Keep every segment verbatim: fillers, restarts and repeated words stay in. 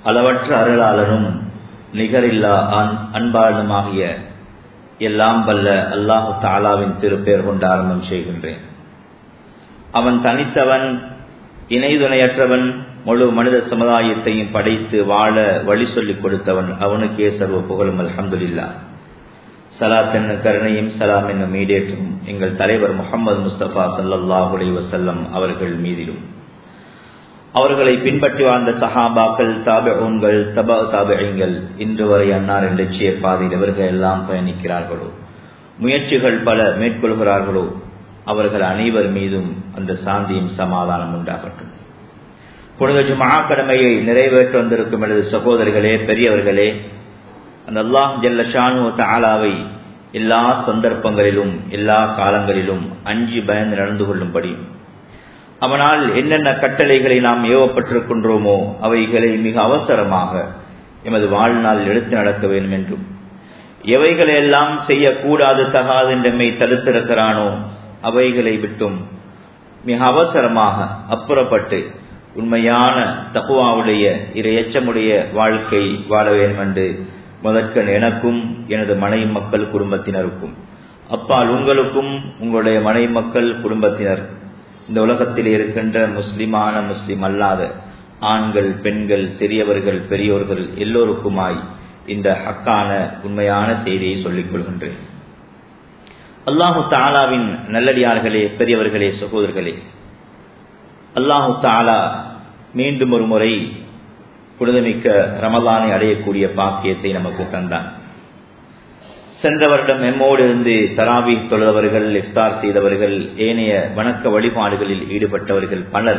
அளவற்ற அருளாளனும் நிகரில்லா அன்பாளனுமாகிய எல்லாம் வல்ல அல்லாஹு தஆலாவின் திருப்பெயர் கொண்டு ஆரம்பம் செய்கின்றேன். அவன் தனித்தவன், இணைதுணையற்றவன், முழு மனித சமுதாயத்தையும் படைத்து வாழ வழி சொல்லிக் கொடுத்தவன். அவனுக்கே சர்வ புகழும். அல்ஹம்துலில்லாஹ். ஸலாத் என்னும் கருணையும் சலாம் என்னும் மீடேற்றும் எங்கள் தலைவர் முஹம்மது முஸ்தபா ஸல்லல்லாஹு அலைஹி வஸல்லம் அவர்கள் மீதிலும், அவர்களை பின்பற்றி வாழ்ந்த சஹாபாக்கள், தாபிஊன்கள், தபா தாபிஈன்கள், இன்று வரை அன்னார் லட்சிய பாதையில் அவர்கள் எல்லாம் பயணிக்கிறார்களோ, முயற்சிகள் பல மேற்கொள்கிறார்களோ, அவர்கள் அனைவர் மீதும் அந்த சாந்தியும் சமாதானம் உண்டாகட்டும். புனித ஜும்ஆ கடமையை நிறைவேற்ற வந்திருக்கும் எனது சகோதரர்களே, பெரியவர்களே, அந்த அல்லாஹ் ஜல்ல ஷானு தஆலாவை எல்லா சந்தர்ப்பங்களிலும் எல்லா காலங்களிலும் அஞ்சி பயந்து நடந்து கொள்ளும்படி, அவனால் என்னென்ன கட்டளைகளை நாம் ஏவப்பட்டிருக்கின்றோமோ அவைகளை மிக அவசரமாக எமது வாழ்நாள் எடுத்து நடக்க வேண்டும் என்றும், எவைகளையெல்லாம் செய்யக்கூடாது தகாது என்றமை தடுத்திருக்கிறானோ அவைகளை விட்டும் மிக அவசரமாக அப்புறப்பட்டு உண்மையான தக்வாவுடைய இறையச்சமுடைய வாழ்க்கை வாழ வேண்டும் என்று முதற்கண் எனக்கும் எனது மனைவி மக்கள் குடும்பத்தினருக்கும், அப்பால் உங்களுக்கும் உங்களுடைய மனைவி மக்கள் குடும்பத்தினர், இந்த உலகத்தில் இருக்கின்ற முஸ்லிமான முஸ்லிம் அல்லாத ஆண்கள், பெண்கள், சிறியவர்கள், பெரியோர்கள் எல்லோருக்குமாய் இந்த ஹக்கான உண்மையான செய்தியை சொல்லிக் கொள்கின்றேன். அல்லாஹு தஆலாவின் நல்லடியார்களே, பெரியவர்களே, சகோதரர்களே, அல்லாஹு தஆலா மீண்டும் ஒரு முறை புனிதமிக்க ரமலானை அடையக்கூடிய பாக்கியத்தை நமக்கு தந்தான். சென்ற வருடம் எம்மோடு இருந்து தராவி தொழுதவர்கள், இஃப்தார் செய்தவர்கள், ஏனைய வணக்க வழிபாடுகளில் ஈடுபட்டவர்கள் பலர்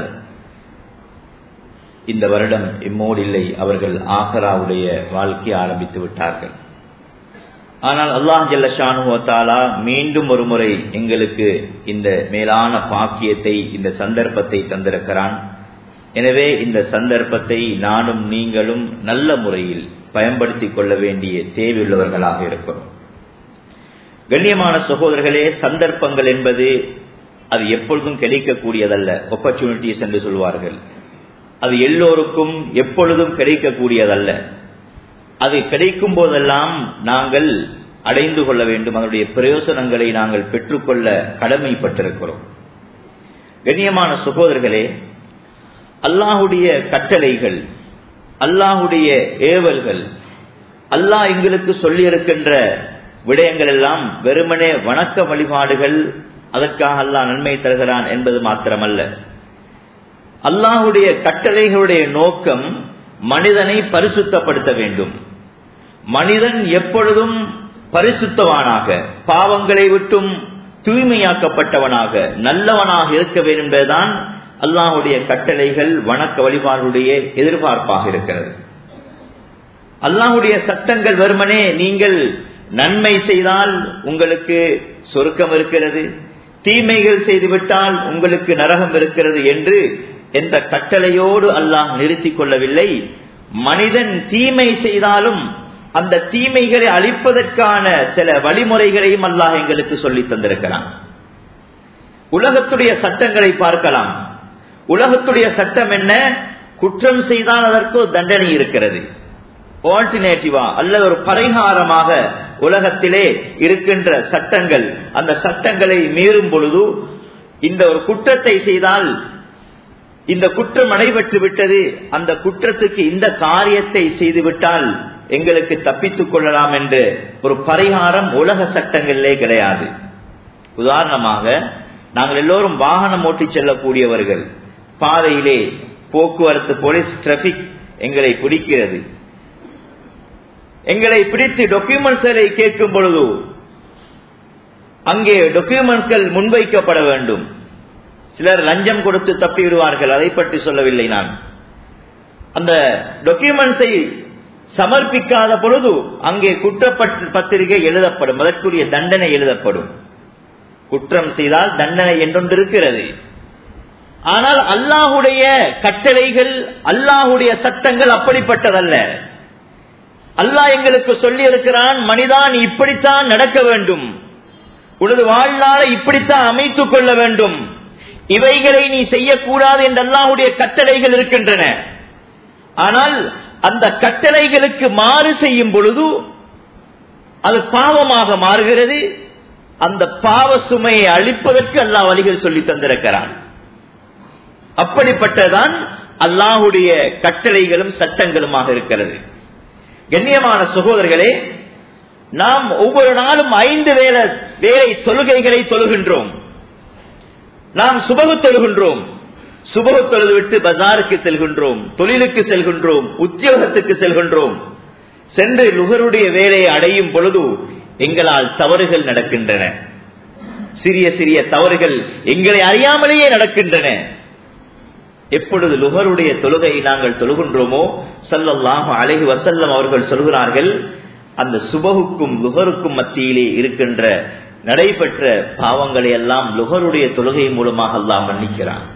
இந்த வருடம் எம்மோடு இல்லை. அவர்கள் ஆஹிராவுடைய வாழ்க்கையை ஆரம்பித்து விட்டார்கள். ஆனால் அல்லாஹ் ஜல்ல ஷானுஹு வ தஆலா மீண்டும் ஒரு முறை எங்களுக்கு இந்த மேலான பாக்கியத்தை, இந்த சந்தர்ப்பத்தை தந்திருக்கிறான். எனவே இந்த சந்தர்ப்பத்தை நானும் நீங்களும் நல்ல முறையில் பயன்படுத்திக் கொள்ள வேண்டிய தேவையுள்ளவர்களாக இருக்கிறோம். கண்ணியமான சகோதரர்களே, சந்தர்ப்பங்கள் என்பது அது எப்பொழுதும் கிடைக்கக்கூடியதல்ல. ஆப்பர்ச்சுனிட்டிஸ் என்று சொல்வார்கள். அது எல்லோருக்கும் எப்பொழுதும் கிடைக்கக்கூடியதல்ல. அது கிடைக்கும் போதெல்லாம் நாங்கள் அடைந்து கொள்ள வேண்டும். அதனுடைய பிரயோசனங்களை நாங்கள் பெற்றுக்கொள்ள கடமைப்பட்டிருக்கிறோம். கண்ணியமான சகோதரர்களே, அல்லாஹுடைய கட்டளைகள், அல்லாஹுடைய ஏவல்கள், அல்லாஹ் எங்களுக்கு சொல்லி இருக்கின்ற விடயங்கள் எல்லாம் வெறுமனே வணக்க வழிபாடுகள், அதற்காக அல்லாஹ் நன்மை தருகிறான் என்பது மாத்திரமல்ல. அல்லாஹுடைய கட்டளைகளுடைய நோக்கம் மனிதனை பரிசுத்தப்படுத்த வேண்டும். மனிதன் எப்பொழுதும் பரிசுத்தவானாக, பாவங்களை விட்டும் தூய்மையாக்கப்பட்டவனாக, நல்லவனாக இருக்க வேண்டும் என்பதுதான் அல்லாஹுடைய கட்டளைகள், வணக்க வழிபாடுடைய எதிர்பார்ப்பாக இருக்கிறது. அல்லாஹுடைய சட்டங்கள் வெறுமனே நீங்கள் நன்மை செய்தால் உங்களுக்கு சொர்க்கம் இருக்கிறது, தீமைகள் செய்துவிட்டால் உங்களுக்கு நரகம் இருக்கிறது என்று என்ற கட்டளையோடு அல்லாஹ் நிறுத்திக் கொள்ளவில்லை. மனிதன் தீமை செய்தாலும் அந்த தீமைகளை அழிப்பதற்கான சில வழிமுறைகளையும் அல்லாஹ் எங்களுக்கு சொல்லித் தந்திருக்கிறான். உலகத்துடைய சட்டங்களை பார்க்கலாம். உலகத்துடைய சட்டம் என்ன? குற்றம் செய்தால் அதற்கு தண்டனை இருக்கிறது. ஆல்டர்னேட்டிவா அல்லது ஒரு பரிகாரமாக உலகத்திலே இருக்கின்ற சட்டங்கள், அந்த சட்டங்களை மீறும் பொழுது இந்த ஒரு குற்றத்தை செய்தால் இந்த குற்றம் நடைபெற்று விட்டது, அந்த குற்றத்துக்கு இந்த காரியத்தை செய்துவிட்டால் எங்களுக்கு தப்பித்துக் கொள்ளலாம் என்று ஒரு பரிகாரம் உலக சட்டங்களிலே கிடையாது. உதாரணமாக, நாங்கள் எல்லோரும் வாகனம் ஓட்டி செல்லக்கூடியவர்கள். பாதையிலே போக்குவரத்து போலீஸ் டிராபிக் எங்களை பிடிக்கிறது. எங்களை பிடித்து டாக்குமெண்ட்ஸ்களை கேட்கும் பொழுது அங்கே டாக்குமெண்ட்ஸ்கள் முன்வைக்கப்பட வேண்டும். சிலர் லஞ்சம் கொடுத்து தப்பி விடுவார்கள், அதை பற்றி சொல்லவில்லை நான். அந்த டாக்குமெண்ட்ஸை சமர்ப்பிக்காத பொழுது அங்கே குற்றப்பட்டு பத்திரிகை எழுதப்படும், அதற்குரிய தண்டனை எழுதப்படும். குற்றம் செய்தால் தண்டனை என்றொன்று இருக்கிறது. ஆனால் அல்லாஹுடைய கட்டளைகள், அல்லாஹுடைய சட்டங்கள் அப்படிப்பட்டதல்ல. அல்லாஹ் எங்களுக்கு சொல்லி இருக்கிறான், மனிதா நீ இப்படித்தான் நடக்க வேண்டும், உனது வாழ்நாளை இப்படித்தான் அமைத்துக் கொள்ள வேண்டும், இவைகளை நீ செய்யக்கூடாது என்று அல்லாஹுடைய கட்டளைகள் இருக்கின்றன. ஆனால் அந்த கட்டளைகளுக்கு மாறு செய்யும் பொழுது அது பாவமாக மாறுகிறது. அந்த பாவ சுமையை அழிப்பதற்கு அல்லாஹ் வழிகள் சொல்லி தந்திருக்கிறான். அப்படிப்பட்டதான் அல்லாஹுடைய கட்டளைகளும் சட்டங்களுமாக இருக்கிறது. கண்ணியமான சகோதரர்களே, நாம் ஒவ்வொரு நாளும் ஐந்து வேளை வேளை தொழுகைகளை தொழுகின்றோம். நாம் சுபகு தொழுகின்றோம். சுபகு தொழுது விட்டு பஜாருக்கு செல்கின்றோம், தொழிலுக்கு செல்கின்றோம், உத்தியோகத்துக்கு செல்கின்றோம். சென்று லுகருடைய வேலையை அடையும் பொழுது எங்களால் தவறுகள் நடக்கின்றன. சிறிய சிறிய தவறுகள் எங்களை அறியாமலேயே நடக்கின்றன. எப்பொழுது லுகருடைய தொழுகையை நாங்கள் தொழுகின்றோமோ ஸல்லல்லாஹு அலைஹி வஸல்லம் அவர்கள் சொல்கிறார்கள், அந்த சுபகுக்கும் லுகருக்கும் மத்தியிலே இருக்கின்ற நடைபெற்ற பாவங்களை எல்லாம் லுகருடைய தொழுகை மூலமாக அல்லாஹ் மன்னிக்கிறான்.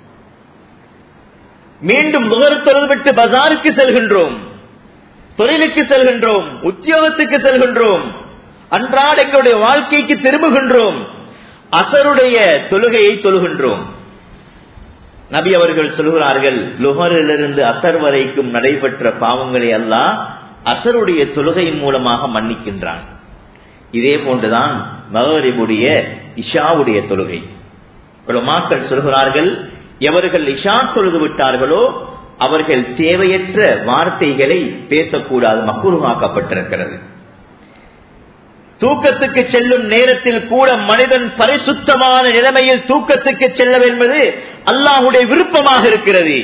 மீண்டும் லுகர் தொழுதுவிட்டு பஜாருக்கு செல்கின்றோம், தொழிலுக்கு செல்கின்றோம், உத்தியோகத்துக்கு செல்கின்றோம், அன்றாட எங்களுடைய வாழ்க்கைக்கு திரும்புகின்றோம், அசருடைய தொழுகையை தொழுகின்றோம். நபி அவர்கள் சொல்கிறார்கள், லுஹரிலிருந்து அசர் வரைக்கும் நடைபெற்ற பாவங்களை அல்லாஹ் அசருடைய தொழுகை மூலமாக மன்னிக்கின்றான். இதே போன்றுதான் மகரிபுடைய இஷாவுடைய தொழுகை. உலமாக்கள் சொல்கிறார்கள், எவர்கள் இஷா தொழுது விட்டார்களோ அவர்கள் தேவையற்ற வார்த்தைகளை பேசக்கூடாது, மக்ரூஹாக்கப்பட்டிருக்கிறது. தூக்கத்துக்கு செல்லும் நேரத்தில் கூட மனிதன் பரிசுத்தமான நிலைமையில் தூக்கத்துக்கு செல்ல என்பது அல்லாஹுடைய விருப்பமாக இருக்கிறது.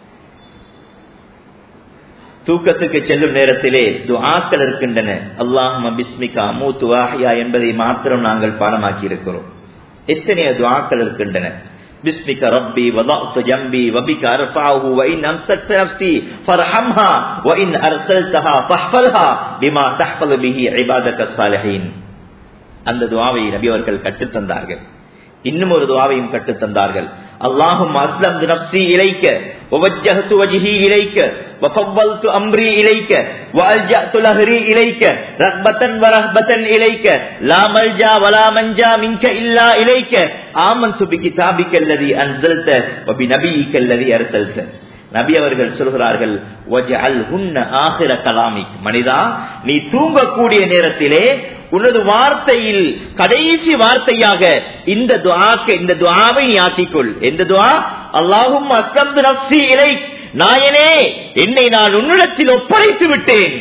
தூக்கத்துக்கு செல்லும் நேரத்திலே துஆக்கள் இருக்கின்றன. அல்லாஹும்ம பிஸ்மிகா அமூது வ அஹ்யா என்பதை மாத்திரம் நாங்கள் பாடமாக்கி இருக்கிறோம். எத்தனையோ துஆக்கள் இருக்கின்றன. பிஸ்மிக ரப்பி வதஅது ஜம்பி வபிக அர்ஃபஉஹு வ இன் அம்சக்த நஃப்ஸி ஃபர்ஹம்ஹா வ இன் அர்ஸல்தஹா ஃபஹ்ஃபல்ஹா பிமா தஹ்ஃபது பிஹி இபாதக ஸாலிஹீன். அந்த துஆவை நபி அவர்கள் கற்றுத் தந்தார்கள். இன்னும் ஒரு துஆவையும் கற்றுத் தந்தார்கள். அல்லாஹும்ம அஸ்லம்து நஃப்ஸி இலைக வ வஜ்ஜஹது வஜ்ஹி இலைக வ ஃபவ்வல்து அம்ரி இலைக வ அல்ஜஅது லஹ்ரி இலைக ரஹ்பத்தன் வ ரஹ்பத்தன் இலைக லா மல்ஜா வ லா மன்ஜா மின்க இல்லா இலைக ஆமன்து பிகிதாபிக அல்லதி அன்ஸல்த வ பிநபியிக அல்லதி அர்ஸல்த. நபி அவர்கள் சொல்கிறார்கள், வஜஅல்ஹுன்ன ஆகிர கலாமிக். மனிதா, நீ தூங்கக்கூடிய நேரத்திலே உனது வார்த்தையில் கடைசி வார்த்தையாக இந்த துஆக்கு இந்த துஆவை நீ ஆக்கிக்கொள். எந்த துஆ? அல்லாஹும்ம அஸ்லம்து நஃப்ஸி இலைக். நாயனே, என்னை நான் உன்னிடத்தில் ஒப்படைத்து விட்டேன்.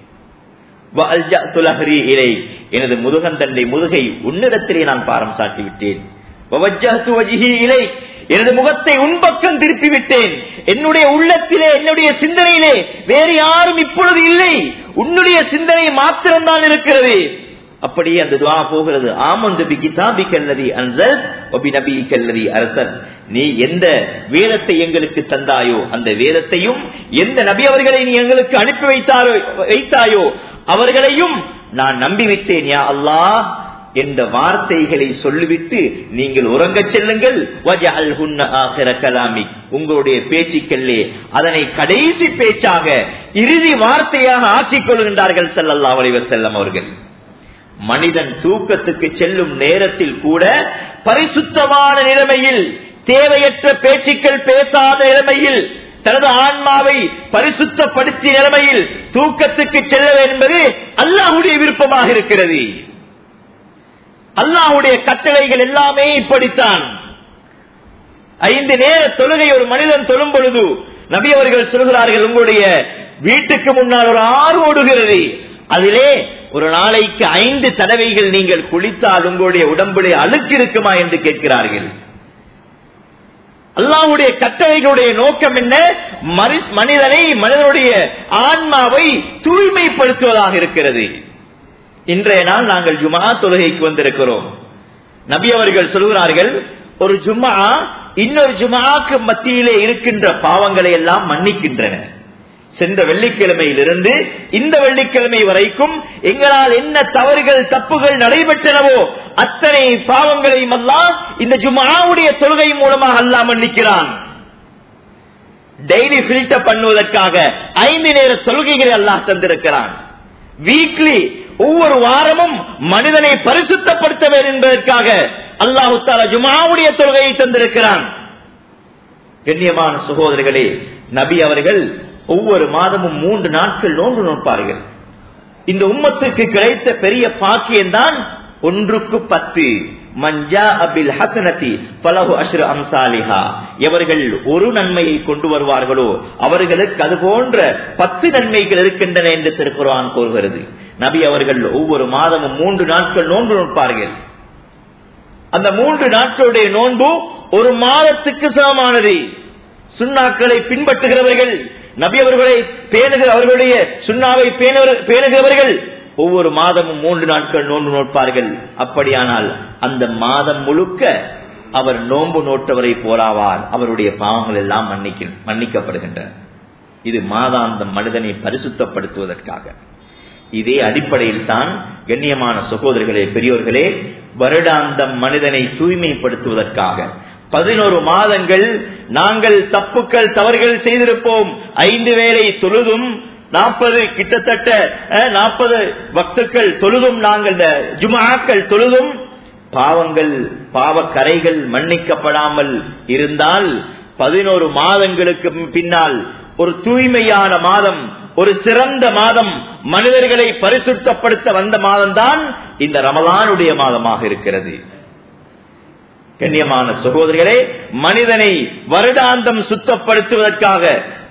வ அல்ஜஅது லஹ்ரி இலைக். எனது முதுகந்தண்டை முதுகை உன்னிடத்திலே நான் பாரம் சாட்டி விட்டேன். வ வஜ்ஜஹது வஜ்ஹி இலைக். எனது முகத்தை உன் பக்கம் திருப்பி விட்டேன். என்னுடைய உள்ளத்திலே, என்னுடைய சிந்தனையிலே வேறு யாரும் இப்பொழுது இல்லை, உன்னுடைய சிந்தனை மாத்திரம்தான் இருக்கிறது. அப்படியே அந்த துஆ போகிறது. ஆமந்து பிகிதாபிக அல்லதி அன்ஸல் வ பிநபியிக அல்லதி அர்ஸல். நீ எந்த வேதத்தை எங்களுக்கு தந்தாயோ அந்த வேதத்தையும், எந்த நபி அவர்களை நீ எங்களுக்கு அனுப்பி வைத்தாரோ வைத்தாயோ அவர்களையும் நான் நம்பிவிட்டேன் யா அல்லாஹ் என்ற வார்த்தைகளை சொல்லிவிட்டு நீங்கள் உறங்கச் செல்லுங்கள். வஜஅல்ஹுன்ன ஆகிர கலாமிக். உங்களுடைய பேச்சுக்களே அதனை கடைசி பேச்சாக, இறுதி வார்த்தையாக ஆக்கிக் கொள்கின்றார்கள் ஸல்லல்லாஹு அலைஹி வஸல்லம் அவர்கள். மனிதன் தூக்கத்துக்கு செல்லும் நேரத்தில் கூட பரிசுத்தமான நிலைமையில், தேவையற்ற பேச்சுக்கள் பேசாத நிலைமையில், தனது ஆன்மாவை பரிசுத்தப்படுத்திய நிலைமையில் தூக்கத்துக்கு செல்ல என்பது அல்லாஹ்வுடைய விருப்பமாக இருக்கிறது. அல்லாஹ்வுடைய கட்டளைகள் எல்லாமே இப்படித்தான். ஐந்து நேர தொழுகை ஒரு மனிதன் தொழும் பொழுது நபி அவர்கள் சொல்கிறார்கள், உங்களுடைய வீட்டுக்கு முன்னால் ஒரு ஆறு ஓடுகிறது, அதிலே ஒரு நாளைக்கு ஐந்து தடவைகள் நீங்கள் குளித்தால் உங்களுடைய உடம்புடைய அழுக்கு இருக்குமா என்று கேட்கிறார்கள். அல்லாஹ்வுடைய கட்டளைகளுடைய நோக்கம் என்ன? மனிதனை, மனிதனுடைய ஆன்மாவை தூய்மைப்படுத்துவதாக இருக்கிறது. இன்றைய நாள் நாங்கள் ஜும்ஆ தொழுகைக்கு வந்திருக்கிறோம். நபி அவர்கள் சொல்கிறார்கள், ஒரு ஜும்ஆ இன்னொரு ஜும்ஆக்கு மத்தியிலே இருக்கின்ற பாவங்களை எல்லாம் மன்னிக்கின்றன. சென்ற வெள்ளிக்கிழமையிலிருந்து இந்த வெள்ளிக்கிழமை வரைக்கும் எங்களால் என்ன தவறுகள் தப்புகள் நடைபெற்றனவோ அத்தனை பாவங்களையும் அல்லாஹ் இந்த ஜும்ஆவுடைய தொழுகை மூலமாக அல்லாஹ் மன்னிக்கிறான். டெய்லி ஃபில்டர் பண்ணுவதற்காக ஐந்து நேர தொழுகைகளை அல்லாஹ் தந்திருக்கிறான். வீக்லி, ஒவ்வொரு வாரமும் மனிதனை பரிசுத்தப்படுத்த வேண்டும் என்பதற்காக அல்லாஹ் தஆலா ஜும்ஆவுடைய தொழுகையை தந்திருக்கிறான். கண்ணியமான சகோதரர்களே, நபி அவர்கள் ஒவ்வொரு மாதமும் மூன்று நாட்கள் நோன்பு நோட்பார்கள். இந்த உம்மத்துக்கு கிடைத்த பெரிய பாக்கியம்தான் ஒன்றுக்கு பத்து. மஞ்சா அபில் ஹசனதி பலஹு அஷ்ரு அம்சாலிஹா. எவர்கள் ஒரு நன்மையை கொண்டு வருவார்களோ அவர்களுக்கு அது போன்ற பத்து நன்மைகள் இருக்கின்றன என்று திருக்குர்ஆன் கூறுகிறது. நபி அவர்கள் ஒவ்வொரு மாதமும் மூன்று நாட்கள் நோன்பு நோட்பார்கள். அந்த மூன்று நாட்களுடைய நோன்பு ஒரு மாதத்துக்கு சமமானது. சுன்னாக்களை பின்பற்றுகிறவர்கள், நபி அவர்களை பேணுகிற அவர்களுடைய சுன்னாவை பேணுகிறவர்கள் ஒவ்வொரு மாதமும் மூன்று நாட்கள் நோன்பு நோட்பார்கள். அப்படியானால் அந்த மாதம் முழுக்க அவர் நோன்பு நோட்டவரை போராவார். அவருடைய பாவங்கள் எல்லாம் மன்னிக்க மன்னிக்கப்படுகின்றன. இது மாதாந்தம் மனிதனை பரிசுத்தப்படுத்துவதற்காக. இதே அடிப்படையில் தான் கண்ணியமான சகோதரர்களே, பெரியோர்களே, வருடாந்தம் மனிதனை தூய்மைப்படுத்துவதற்காக பதினோரு மாதங்கள் நாங்கள் தப்புக்கள் தவறுகள் செய்திருப்போம். ஐந்து வேளை தொழுதும் நாற்பது கிட்டத்தட்ட நாற்பது வக்துக்கள் தொழுதும் நாங்கள் ஜுமாக்கள் தொழுதும் பாவங்கள் பாவக்கரைகள் மன்னிக்கப்படாமல் இருந்தால் பதினோரு மாதங்களுக்கு பின்னால் ஒரு தூய்மையான மாதம், ஒரு சிறந்த மாதம், மனிதர்களை பரிசுத்தப்படுத்த வந்த மாதம் தான் இந்த ரமலானுடைய மாதமாக இருக்கிறது. கண்ணியமான சகோதரர்களே, மனிதனை வருடாந்தம் சுத்தப்படுத்துவதற்காக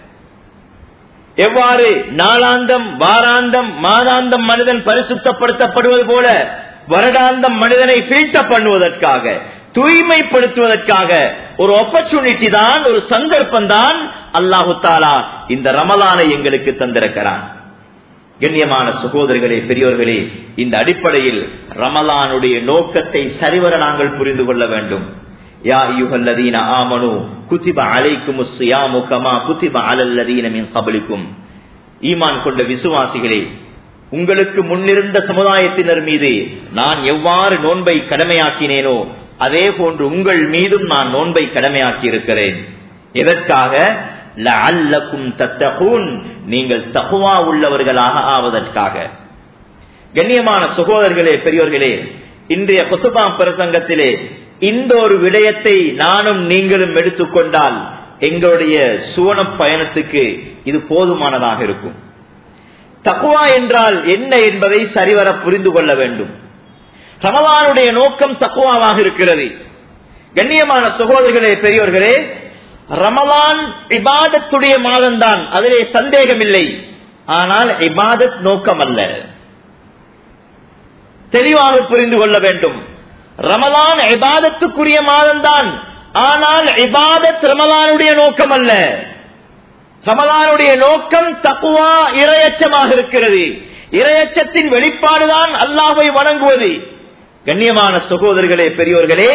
எவ்வாறு நாளாந்தம் வாராந்தம் மாதாந்தம் மனிதன் பரிசுத்தப்படுத்தப்படுவது போல வருடாந்தம் மனிதனை ஃபில்டர் பண்ணுவதற்காக, தூய்மைப்படுத்துவதற்காக ஒரு ஆப்பர்ச்சுனிட்டி தான், ஒரு சந்தர்ப்பம் தான் அல்லாஹு தஆலா இந்த ரமலானை எங்களுக்கு தந்திருக்கிறான். கண்ணியமான சகோதரர்களே, பெரியோர்களே, இந்த அடிப்படையில் ரமலானுடைய நோக்கத்தை சரிவர நாங்கள் புரிந்து கொள்ள வேண்டும். யா அய்யுஹல்லதீன ஆமனூ குதிப அலைக்குமுஸ் ஸியாமு கமா குதிப அலல்லதீன மின் கப்லிக்கும். ஈமான் கொண்ட விசுவாசிகளே, உங்களுக்கு முன்னிருந்த சமுதாயத்தினர் மீது நான் எவ்வாறு நோன்பை கடமையாக்கினேனோ அதே போன்று உங்கள் மீதும் நான் நோன்பை கடமையாக்கி இருக்கிறேன். எதற்காக? லஅல்லக்கும் தத்தகூன், நீங்கள் தக்வா உள்ளவர்களாக ஆவதற்காக. கண்ணியமான சகோதரர்களே, பெரியோர்களே, இன்றைய குத்பா பிரசங்கத்திலே இந்த ஒரு விடயத்தை நானும் நீங்களும் எடுத்துக்கொண்டால் எங்களுடைய சுவன பயணத்துக்கு இது போதுமானதாக இருக்கும். தக்வா என்றால் என்ன என்பதை சரிவர புரிந்து கொள்ள வேண்டும். ரமலானுடைய நோக்கம் தக்வாவாக இருக்கிறது. கண்ணியமான சகோதரர்களே, பெரியோர்களே, ரமலான் இபாதத்துடைய மாதம்தான், அதிலே சந்தேகமில்லை. ஆனால் இபாதத் நோக்கம் அல்ல. தெளிவாக புரிந்து கொள்ள வேண்டும். ரமலான் இபாதத்துக்குரிய மாதம்தான், ஆனால் இபாதத் ரமலானுடைய நோக்கம் அல்ல. ரமலானுடைய நோக்கம் தக்வா, இறையச்சமாக இருக்கிறது. இறையச்சத்தின் வெளிப்பாடுதான் அல்லாஹ்வை வணங்குவது. கண்ணியமான சகோதரர்களே, பெரியோர்களே,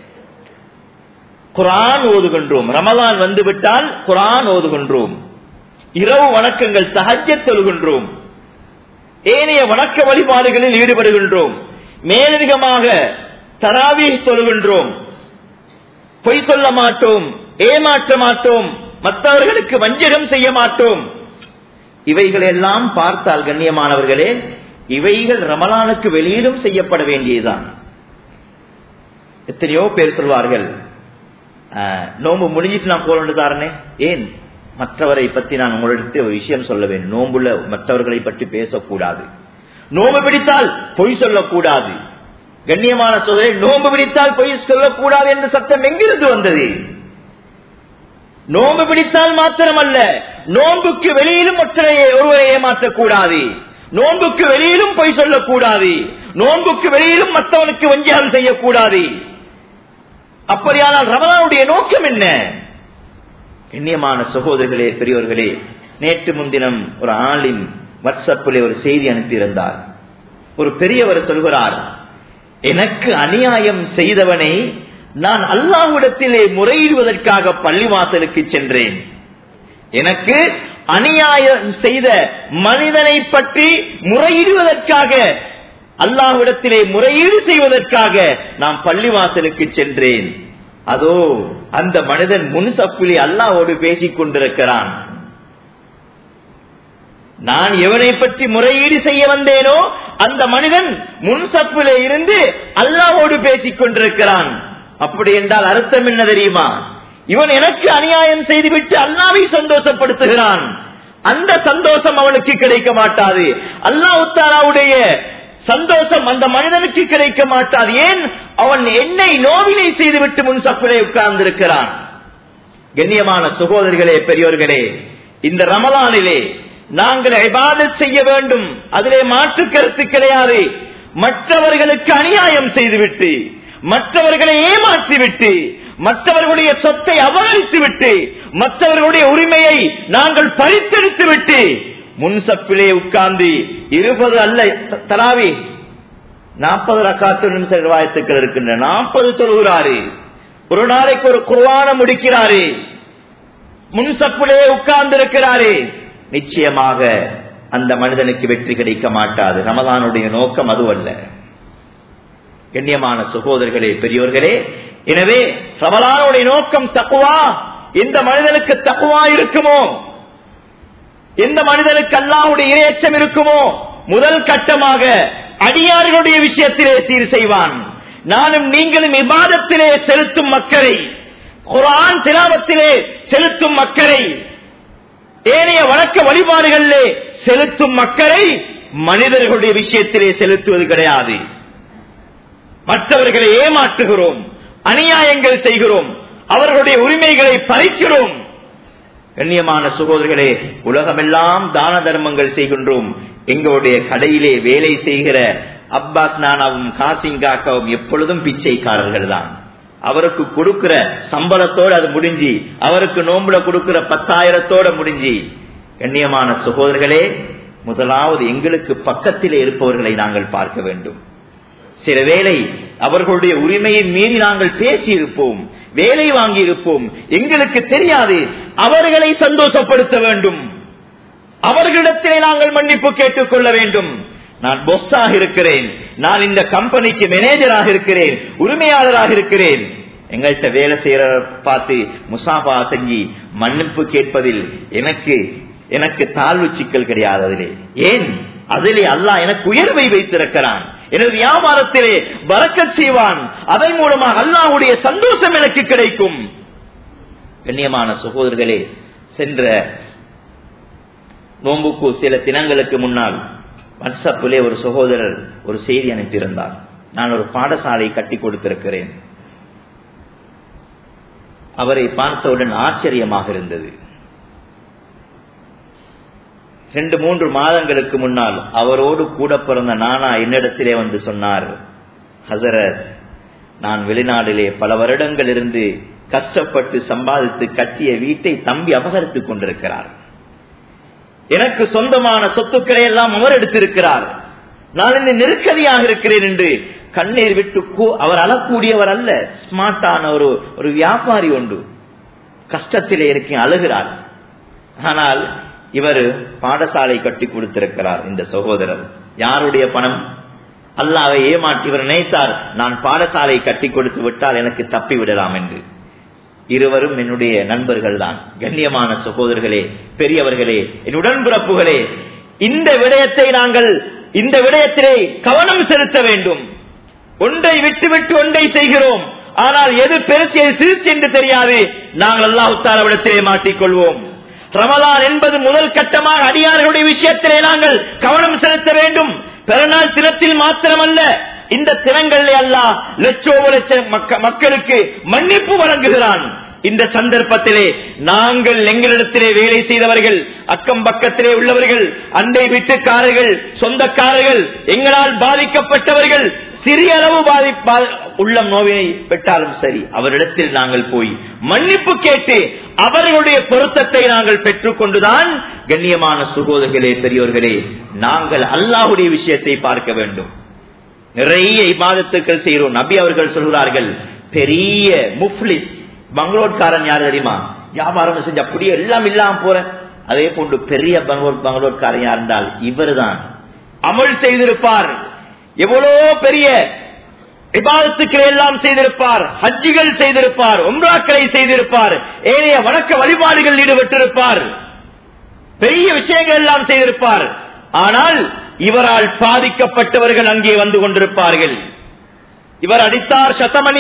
குர்ஆன் ஓதுகின்றோம். ரமலான் வந்துவிட்டால் குர்ஆன் ஓதுகின்றோம். இரவு வணக்கங்கள் தஹஜ்ஜத் தொழுகின்றோம். ஏனைய வணக்க வழிபாடுகளில் ஈடுபடுகின்றோம். மேலதிகமாக தராவீஹ் தொழுகின்றோம். பொய் சொல்ல மாட்டோம், ஏமாற்ற மாட்டோம், மற்றவர்களுக்கு வஞ்சகம் செய்ய மாட்டோம். இவைகள் எல்லாம் பார்த்தால் கண்ணியமானவர்களே, இவைகள் ரமலானுக்கு வெளியிலும் செய்யப்பட வேண்டியதுதான். எத்தனையோ பேர் சொல்வார்கள், நோம்பு முடிஞ்சிட்டு நான் போல தாரனே, ஏன் மற்றவரை பற்றி நான் உங்களிடத்தில் ஒரு விஷயம் சொல்ல வேண்டும். நோம்புல மற்றவர்களை பற்றி பேசக்கூடாது. நோம்பு பிடித்தால் பொய் சொல்லக்கூடாது. கண்ணியமான சோதனை, நோம்பு பிடித்தால் பொய் சொல்லக்கூடாது என்ற சட்டம் எங்கிருந்து வந்தது? நோம்பு பிடித்தால் மாத்திரமல்ல, நோம்புக்கு வெளியிலும் மற்றவரை ஒருவரை ஏமாற்றக்கூடாது. நோம்புக்கு வெளியிலும் பொய் சொல்லக்கூடாது. நோம்புக்கு வெளியிலும் மற்றவனுக்கு வஞ்சகம் செய்யக்கூடாது. அப்படியானால் ரமலானுடைய நோக்கம் என்ன? கண்ணியமான சகோதரர்களே, பெரியோர்களே, நேற்று முன்தினம் ஒரு ஆலிம் வாட்ஸ்அப்பில் ஒரு செய்தி அனுப்பியிருந்தார். ஒரு பெரியவர் சொல்கிறார், எனக்கு அநியாயம் செய்தவனை நான் அல்லாஹ்விடத்திலே முறையிடுவதற்காக பள்ளிவாசலுக்கு சென்றேன். எனக்கு அநியாயம் செய்த மனிதனை பற்றி முறையிடுவதற்காக, அல்லாஹ்விடத்திலே முறையீடு செய்வதற்காக நான் பள்ளிவாசலுக்கு சென்றேன். அதோ அந்த மனிதன் முன் சப்பிலே அல்லாஹ்வோடு பேசிக் கொண்டிருக்கிறான். நான் எவனை பற்றி முறையீடு செய்ய வந்தேனோ அந்த மனிதன் முன் சப்பிலே இருந்து அல்லாஹ்வோடு பேசிக் கொண்டிருக்கிறான். அப்படி என்றால் அர்த்தம் என்ன தெரியுமா? இவன் எனக்கு அநியாயம் செய்துவிட்டு அல்லாஹ்வை சந்தோஷப்படுத்துகிறான். அந்த சந்தோஷம் அவனுக்கு கிடைக்க மாட்டாது. அல்லாஹ் தஆலாவுடைய சந்தோஷம் அந்த மனிதனுக்கு கிடைக்க மாட்டாது. ஏன்? அவன் என்னை நோவினை செய்துவிட்டு முன் சப்பிலே உட்கார்ந்திருக்கிறான். கண்ணியமான சகோதரர்களே, பெரியோர்களே, இந்த ரமலானிலே நாங்கள் இபாதத் செய்ய வேண்டும், அதிலே மாற்று கருத்து கிடையாது. மற்றவர்களுக்கு அநியாயம் செய்துவிட்டு, மற்றவர்களை ஏமாற்றிவிட்டு, மற்றவர்களுடைய சொத்தை அபகரித்துவிட்டு, மற்றவர்களுடைய உரிமையை நாங்கள் பறித்தெடுத்து விட்டு முன்சப்பிலே உட்கார்ந்து இருபது அல்ல தராவி நாற்பது ரக்காத்து நிமிஷம் ரிவாயத்துக்கள் இருக்கின்றன. நாற்பது தொழுகிறாரு, ஒரு நாளைக்கு ஒரு குர்ஆனை முடிக்கிறாரு, முன்சப்பிலே உட்கார்ந்து இருக்கிறாரு. நிச்சயமாக அந்த மனிதனுக்கு வெற்றி கிடைக்க மாட்டாது. ரமலானுடைய நோக்கம் அதுவல்ல. கண்ணியமான சகோதரர்களே, பெரியோர்களே, எனவே ரமலானுடைய நோக்கம் தக்வா. எந்த மனிதனுக்கு தக்வா இருக்குமோ, எந்த மனிதனுக்கு அல்லாஹ்வுடைய இறையச்சம் இருக்குமோ, முதல் கட்டமாக அடியார்களுடைய விஷயத்திலே சீர் செய்வான். நானும் நீங்களும் இபாதத்திலே செலுத்தும் மக்களை, குர்ஆன் திலாவத்திலே செலுத்தும் மக்களை, ஏனைய வழக்க வழிபாடுகளிலே செலுத்தும் மக்களை மனிதர்களுடைய விஷயத்திலே செலுத்துவது கிடையாது. மற்றவர்களை ஏமாற்றுகிறோம், அநியாயங்கள் செய்கிறோம், அவர்களுடைய உரிமைகளை பறிக்கிறோம். கண்ணியமான சகோதரர்களே, உலகமெல்லாம் தான தர்மங்கள் செய்கின்றோம். எங்களுடைய கடையிலே வேலை செய்கிற அப்பாஸ் நானாவும் காசிங்காக்கவும் எப்பொழுதும் பிச்சைக்காரர்கள் தான். அவருக்கு கொடுக்கிற சம்பளத்தோடு அது முடிஞ்சு, அவருக்கு நோம்புல கொடுக்கிற பத்தாயிரத்தோட முடிஞ்சு. கண்ணியமான சகோதரர்களே, முதலாவது எங்களுக்கு பக்கத்திலே இருப்பவர்களை நாங்கள் பார்க்க வேண்டும். சில வேளை அவர்களுடைய உரிமையை மீறி நாங்கள் பேசி இருப்போம், வேலை வாங்கி இருப்போம், எங்களுக்கு தெரியாது. அவர்களை சந்தோஷப்படுத்த வேண்டும், அவர்களிடத்திலே நாங்கள் மன்னிப்பு கேட்டுக் கொள்ள வேண்டும். நான் பொஸ்ஸாக இருக்கிறேன், நான் இந்த கம்பெனிக்கு மேனேஜராக இருக்கிறேன், உரிமையாளராக இருக்கிறேன். எங்கள்கிட்ட வேலை செய்யற பார்த்து முசாஃபா செஞ்சு மன்னிப்பு கேட்பதில் எனக்கு எனக்கு தாழ்வு சிக்கல் கிடையாது. அதிலே ஏன்? அதிலே அல்லாஹ் எனக்கு உயர்வை வைத்திருக்கிறான், எனது வியாபாரத்திலே பரக்கத் செய்வான், அதன் மூலமாக அல்லாஹ்வுடைய சந்தோஷம் எனக்கு கிடைக்கும். கண்ணியமான சகோதரர்களே, சென்ற நோம்புக்கு சில தினங்களுக்கு முன்னால் வாட்ஸ்அப்பிலே ஒரு சகோதரர் ஒரு செய்தி அனுப்பியிருந்தார். நான் ஒரு பாடசாலை கட்டி கொடுத்திருக்கிறேன். அவரை பார்த்தவுடன் ஆச்சரியமாக இருந்தது. ரெண்டு மூன்று மாதங்களுக்கு முன்னால் அவரோடு கூட பிறந்த நானா என்னிடத்திலே வந்து சொன்னார், ஹசரத், நான் வெளிநாட்டிலே பல வருடங்கள் இருந்து கஷ்டப்பட்டு சம்பாதித்து கட்டிய வீட்டை தம்பி அபகரித்துக் கொண்டிருக்கிறார். எனக்கு சொந்தமான சொத்துக்களை எல்லாம் அவர் எடுத்திருக்கிறார். நான் இந்த நெருக்கடியாக இருக்கிறேன் என்று கண்ணீர் விட்டு அவர் அழக்கூடியவர் அல்ல, ஸ்மார்ட்டான ஒரு ஒரு வியாபாரி ஒன்று. கஷ்டத்திலே இருக்க அழுகிறார். ஆனால் இவர் பாடசாலை கட்டி கொடுத்திருக்கிறார். இந்த சகோதரர் யாருடைய பணம்? அல்லாஹ்வை ஏமாற்றி இவர் நினைத்தார், நான் பாடசாலை கட்டி கொடுத்து விட்டால் எனக்கு தப்பி விடலாம் என்று. இருவரும் என்னுடைய நண்பர்கள் தான். கண்ணியமான சகோதரர்களே, பெரியவர்களே, என் உடன்பிறப்புகளே, இந்த விடயத்தை நாங்கள் இந்த விடயத்திலே கவனம் செலுத்த வேண்டும். ஒன்றை விட்டுவிட்டு ஒன்றை செய்கிறோம், ஆனால் எது பெருசு எது சிறுசு என்று தெரியாது. நாங்கள் அல்லாஹ் தஆலாவிடத்திலே மாட்டிக்கொள்வோம். ரமலான் என்பது முதல் கட்டமாக அடியார்களுடைய விஷயத்திலே நாங்கள் கவனம் செலுத்த வேண்டும். பெருநாள் தினத்தில் மாத்திரமல்ல, இந்த தினங்களிலே அல்லாஹ் லட்சோப லட்சம் மக்களுக்கு மன்னிப்பு வழங்குகிறான். இந்த சந்தர்ப்பத்திலே நாங்கள் எங்களிடத்திலே வேலை செய்தவர்கள், அக்கம் பக்கத்திலே உள்ளவர்கள், அண்டை வீட்டுக்காரர்கள், சொந்தக்காரர்கள், எங்களால் பாதிக்கப்பட்டவர்கள், சிறிய அளவு பாதிப்பா உள்ளம் நோவினை பெற்றாலும் சரி, அவரிடத்தில் நாங்கள் போய் மன்னிப்பு கேட்டு அவர்களுடைய பொருத்தத்தை நாங்கள் பெற்றுக் கொண்டுதான் கண்ணியமான சகோதரர்களே, பெரியோர்களே, நாங்கள் அல்லாஹ்வுடைய விஷயத்தை பார்க்க வேண்டும். நிறைய இபாதத்துக்கள் செய்கிறோம். நபி அவர்கள் சொல்கிறார்கள், பெரிய முஃப்லிஸ் பங்களோட்காரன் யாரு தெரியுமா? வியாபாரம் செஞ்ச அப்படியே எல்லாம் இல்லாம போற. அதே போன்று பெரிய பங்களோட்காரன் யார் என்றால் இவர் தான். அமல் செய்திருப்பார், எவ்வளோ பெரிய இபாதத்துக்களை எல்லாம் செய்திருப்பார், ஹஜ்ஜிகள் செய்திருப்பார், உம்ராக்களை செய்திருப்பார், ஏனைய வணக்க வழிபாடுகள் ஈடுபட்டிருப்பார், பெரிய விஷயங்கள் எல்லாம் செய்திருப்பார். ஆனால் இவரால் பாதிக்கப்பட்டவர்கள் அங்கே வந்து கொண்டிருப்பார்கள். இவர் அடித்தார்,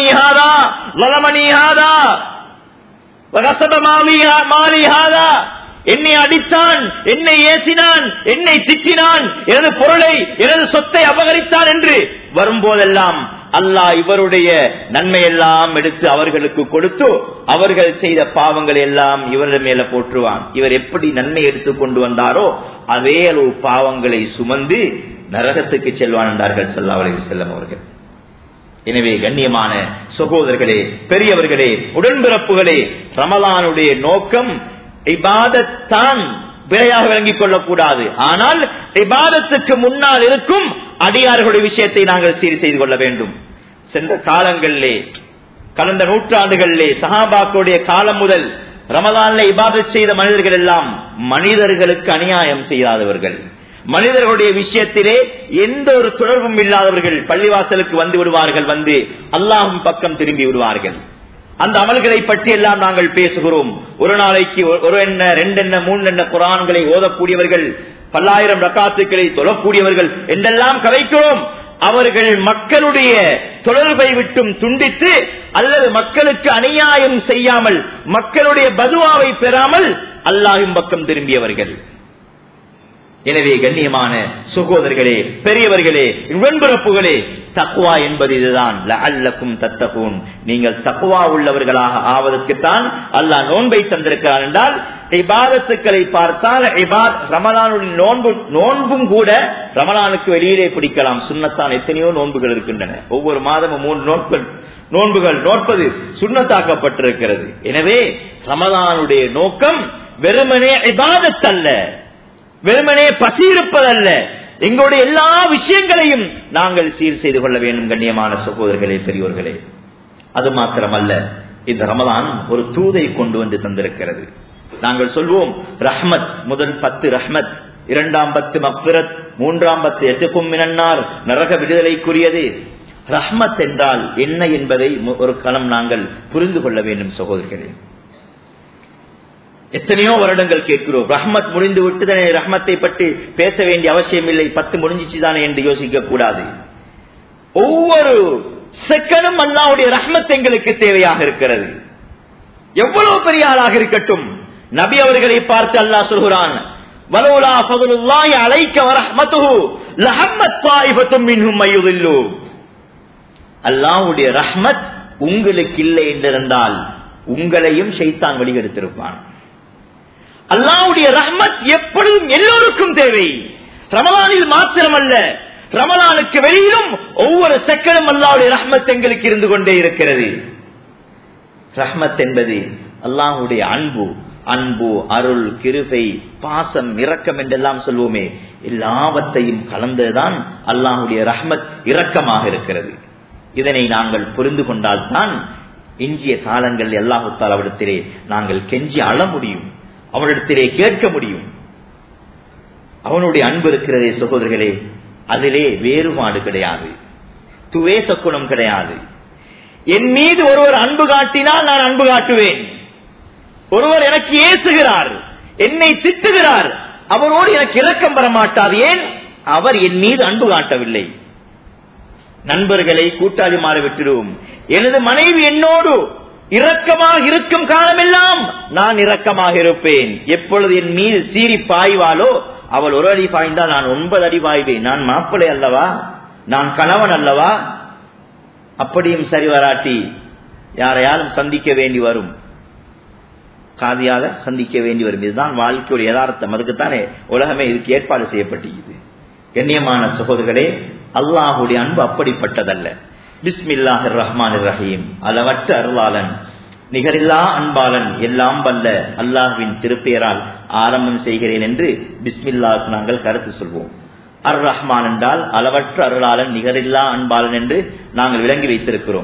சதமணிஹாதா லலமணிஹாதா வகசப மாலிஹாதா, என்னை அடித்தான், என்னை ஏசினான், என்னை திட்டினான், எனது பொருளை எனது சொத்தை அபகரித்தான் என்று வரும்போதெல்லாம் அல்லாஹ் இவருடைய நன்மையெல்லாம் எடுத்து அவர்களுக்கு கொடுத்து அவர்கள் செய்த பாவங்களை எல்லாம் இவர்கள் மேல போற்றுவான். இவர் எப்படி நன்மை எடுத்து கொண்டு வந்தாரோ அதே அளவு பாவங்களை சுமந்து நரகத்துக்கு செல்வான் என்றார்கள் ஸல்லல்லாஹு அலைஹி வஸல்லம் அவர்கள். எனவே கண்ணியமான சகோதரர்களே, பெரியவர்களே, உடன்பிறப்புகளே, ரமலானுடைய நோக்கம் இபாதத்தான் விளையாக விளங்கிக் கொள்ளக்கூடாது. ஆனால் இபாதத்துக்கு முன்னால் இருக்கும் அடியார்களுடைய விஷயத்தை நாங்கள் சீர் செய்து கொள்ள வேண்டும். சென்ற காலங்களிலே, கடந்த நூற்றாண்டுகளிலே, சஹாபாக்களுடைய காலம் முதல் ரமலானிலே இபாதத் செய்த மனிதர்கள் எல்லாம் மனிதர்களுக்கு அநியாயம் செய்யாதவர்கள், மனிதர்களுடைய விஷயத்திலே எந்த ஒரு தொடர்பும் இல்லாதவர்கள். பள்ளிவாசலுக்கு வந்து விடுவார்கள், வந்து அல்லாஹ்வின் பக்கம் திரும்பி விடுவார்கள். அந்த அமல்களை பற்றி எல்லாம் நாங்கள் பேசுகிறோம். ஒரு நாளைக்கு ஒரு என்ன, ரெண்டு என்ன, மூணு என்ன குர்ஆன்களை ஓதக்கூடியவர்கள், பல்லாயிரம் ரக்காத்துக்களை தொழக்கூடியவர்கள் என்றெல்லாம் கலைக்கிறோம். அவர்கள் மக்களுடைய தொடர்பை விட்டும் துண்டித்து அல்லது மக்களுக்கு அநியாயம் செய்யாமல் மக்களுடைய பதுவாவை பெறாமல் அல்லாஹ்வின் பக்கம் திரும்பியவர்கள். எனவே கண்ணியமான சகோதரர்களே, பெரியவர்களே, உடன்பிறப்புகளே, தக்வா என்பது இதுதான். லஅல்லக்கும் தத்தகூன், நீங்கள் தக்வா உள்ளவர்களாக ஆவதற்குத்தான் அல்லாஹ் நோன்பை தந்திருக்கிறார் என்றால், இபாதத்துக்களை பார்த்தால் ரமலானுடைய நோன்பு நோன்பும் கூட ரமலானுக்கு வெளியிலே பிடிக்கலாம். சுன்னத்தான் எத்தனையோ நோன்புகள் இருக்கின்றன. ஒவ்வொரு மாதமும் மூன்று நோன்புகள் நோன்புகள் நோற்பது சுன்னத்தாக்கப்பட்டிருக்கிறது. எனவே ரமலானுடைய நோக்கம் வெறுமனே இபாதத் அல்ல, வெறுமனே பசி இருப்பதல்ல. எங்களுடைய எல்லா விஷயங்களையும் நாங்கள் சீர் செய்து கொள்ள வேண்டும். கண்ணியமான சகோதரர்களே, பெரியோர்களே, அது மாத்திரமல்ல, இந்த ரமலான் ஒரு தூதை கொண்டு வந்து தந்திருக்கிறது. நாங்கள் சொல்வோம் ரஹ்மத், முதல் பத்து ரஹ்மத், இரண்டாம் பத்து மக்ஃபிரத், மூன்றாம் பத்து எதுக்கும் மினன்னார், நரக விடுதலைக்குரியது. ரஹ்மத் என்றால் என்ன என்பதை ஒரு கணம் நாங்கள் புரிந்து கொள்ள வேண்டும் சகோதரர்களே. எத்தனையோ வருடங்கள் கேட்கிறோம், ரஹ்மத் முடிந்து விட்டுதானே, ரஹ்மத்தை பற்றி பேச வேண்டிய அவசியம் இல்லை, பத்து முடிஞ்சிச்சுதானே என்று யோசிக்க கூடாது. ஒவ்வொரு செகண்டும் அல்லாஹ்வுடைய ரஹ்மத் எங்களுக்கு தேவையாக இருக்கிறது. எவ்வளவு பெரிய ஆளாக இருக்கட்டும், நபி அவர்களை பார்த்து அல்லாஹ் சொல்கிறான், வலௌலா ஃபதுலுல்லாஹி அலைக வரஹ்மத்துஹு லஹம்மத் தாயிஃபத்தும் மின்ஹும் மய்யுதில்லு. அல்லாஹ்வுடைய ரஹ்மத் உங்களுக்கு இல்லை என்றிருந்தால் உங்களையும் ஷைத்தான் வழிகெடுத்திருப்பான். அல்லாஹ்வுடைய ரஹ்மத் எப்பொழுதும் எல்லோருக்கும் தேவை. ரமலானில் மாத்திரமல்ல, ரமலானுக்கு வெளியிலும் ஒவ்வொரு செகண்டும் அல்லாஹ்வுடைய ரஹ்மத் எங்களுக்கு இருந்து கொண்டே இருக்கிறது. ரஹ்மத் என்பது அல்லாஹ்வுடைய அன்பு, அன்பு, அருள், கிருபை, பாசம், இரக்கம் என்றெல்லாம் சொல்வோமே, எல்லாவற்றையும் கலந்ததுதான் அல்லாஹ்வுடைய ரஹ்மத் இரக்கமாக இருக்கிறது. இதனை நாங்கள் புரிந்து கொண்டால்தான் எஞ்சிய காலங்கள் அல்லாஹ் தஆலாவிடத்திலே நாங்கள் கெஞ்சி அழ முடியும், அவனிடத்திலே கேட்க முடியும். அவனுடைய அன்பு இருக்கிறதே சகோதரர்களே, அதிலே வேறுபாடு கிடையாது, துவேச குணம் கிடையாது. என் மீது ஒருவர் அன்பு காட்டினால் நான் அன்பு காட்டுவேன். ஒருவர் எனக்கு ஏசுகிறார், என்னை திட்டுகிறார், அவரோடு எனக்கு இரக்கம் பெற மாட்டாது. ஏன்? அவர் என் மீது அன்பு காட்டவில்லை. நண்பர்களை கூட்டாளி மாறி விட்டுடுவோம். எனது மனைவி என்னோடு இரக்கமாக இருக்கும் காலமெல்லாம் நான் இரக்கமாக இருப்பேன். எப்பொழுது என் மீது சீறி பாய்வாளோ, அவள் ஒரு அடி பாய்ந்தால் நான் ஒன்பது அடி பாய்வேன். நான் மாப்பிள்ளை அல்லவா, நான் கணவன் அல்லவா? அப்படியும் சரி வராட்டி யாரையாலும் சந்திக்க வேண்டி வரும், காதியாக சந்திக்க வேண்டி வரும். இதுதான் வாழ்க்கையோட யதார்த்தம். அதுக்குத்தானே உலகமே இதுக்கு ஏற்பாடு செய்யப்பட்டிருக்கிறது. கண்ணியமான சகோதரர்களே, அல்லாஹ்வுடைய அன்பு அப்படிப்பட்டதல்ல. பிஸ்மில்லாஹிர் ரஹ்மானிர் ரஹீம், அளவற்ற அருளாளன், நிகரில்லா அன்பாளன், எல்லாம் வல்ல அல்லாஹ்வின் திருப்பெயரால் ஆரம்பம் செய்கிறேன் என்று பிஸ்மில்லாஹ்வுக்கு நாங்கள் கருத்து சொல்வோம். அர் ரஹ்மான் என்றால் அளவற்ற அருளாளன், நிகரில்லா அன்பாளன் என்று நாங்கள் விளங்கி வைத்திருக்கிறோம்.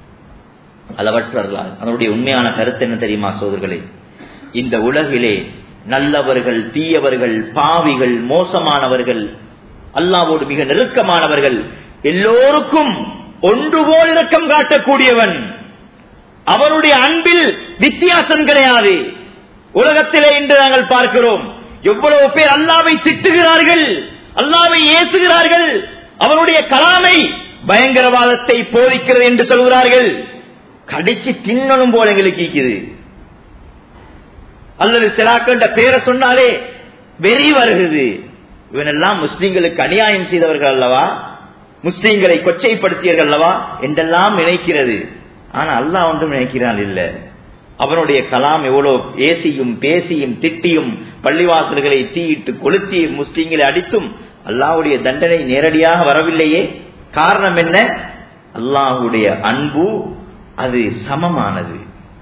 அளவற்ற அருளாளன், அதனுடைய உண்மையான கருத்து என்ன தெரியுமா சோதர்களே? இந்த உலகிலே நல்லவர்கள், தீயவர்கள், பாவிகள், மோசமானவர்கள், அல்லாஹ்வோடு மிக நெருக்கமானவர்கள் எல்லோருக்கும் ஒன்று போல் இரக்கம் காட்டக்கூடியவன். அவனுடைய அன்பில் வித்தியாசம் கிடையாது. உலகத்திலே இன்று நாங்கள் பார்க்கிறோம், எவ்வளவு பேர் அல்லாஹ்வை திட்டுகிறார்கள், அல்லாஹ்வை ஏசுகிறார்கள், அவனுடைய கலாமை பயங்கரவாதத்தை போதிக்கிறது என்று சொல்கிறார்கள். கடிச்சு தின்னணும் போல எங்களுக்கு இருக்குது. அல்லது சிலாக்கின்ற பேரை சொன்னாலே வெறி வருகிறது. இவனெல்லாம் முஸ்லிம்களுக்கு அநியாயம் செய்தவர்கள் அல்லவா, முஸ்லிம்களை கொச்சைப்படுத்தியவர்கள் அல்லவா என்றெல்லாம் நினைக்கிறது. ஆனா அல்லாஹ் ஒன்றும் நினைக்கிறான் இல்ல. அவனுடைய கலாம் எவ்வளவு ஏசியும் பேசியும் திட்டியும் பள்ளிவாசல்களை தீயிட்டு கொளுத்தி முஸ்லிம்களை அடித்தும் அல்லாஹ்வுடைய தண்டனை நேரடியாக வரவில்லையே. காரணம் என்ன? அல்லாஹ்வுடைய அன்பு அது சமமானது.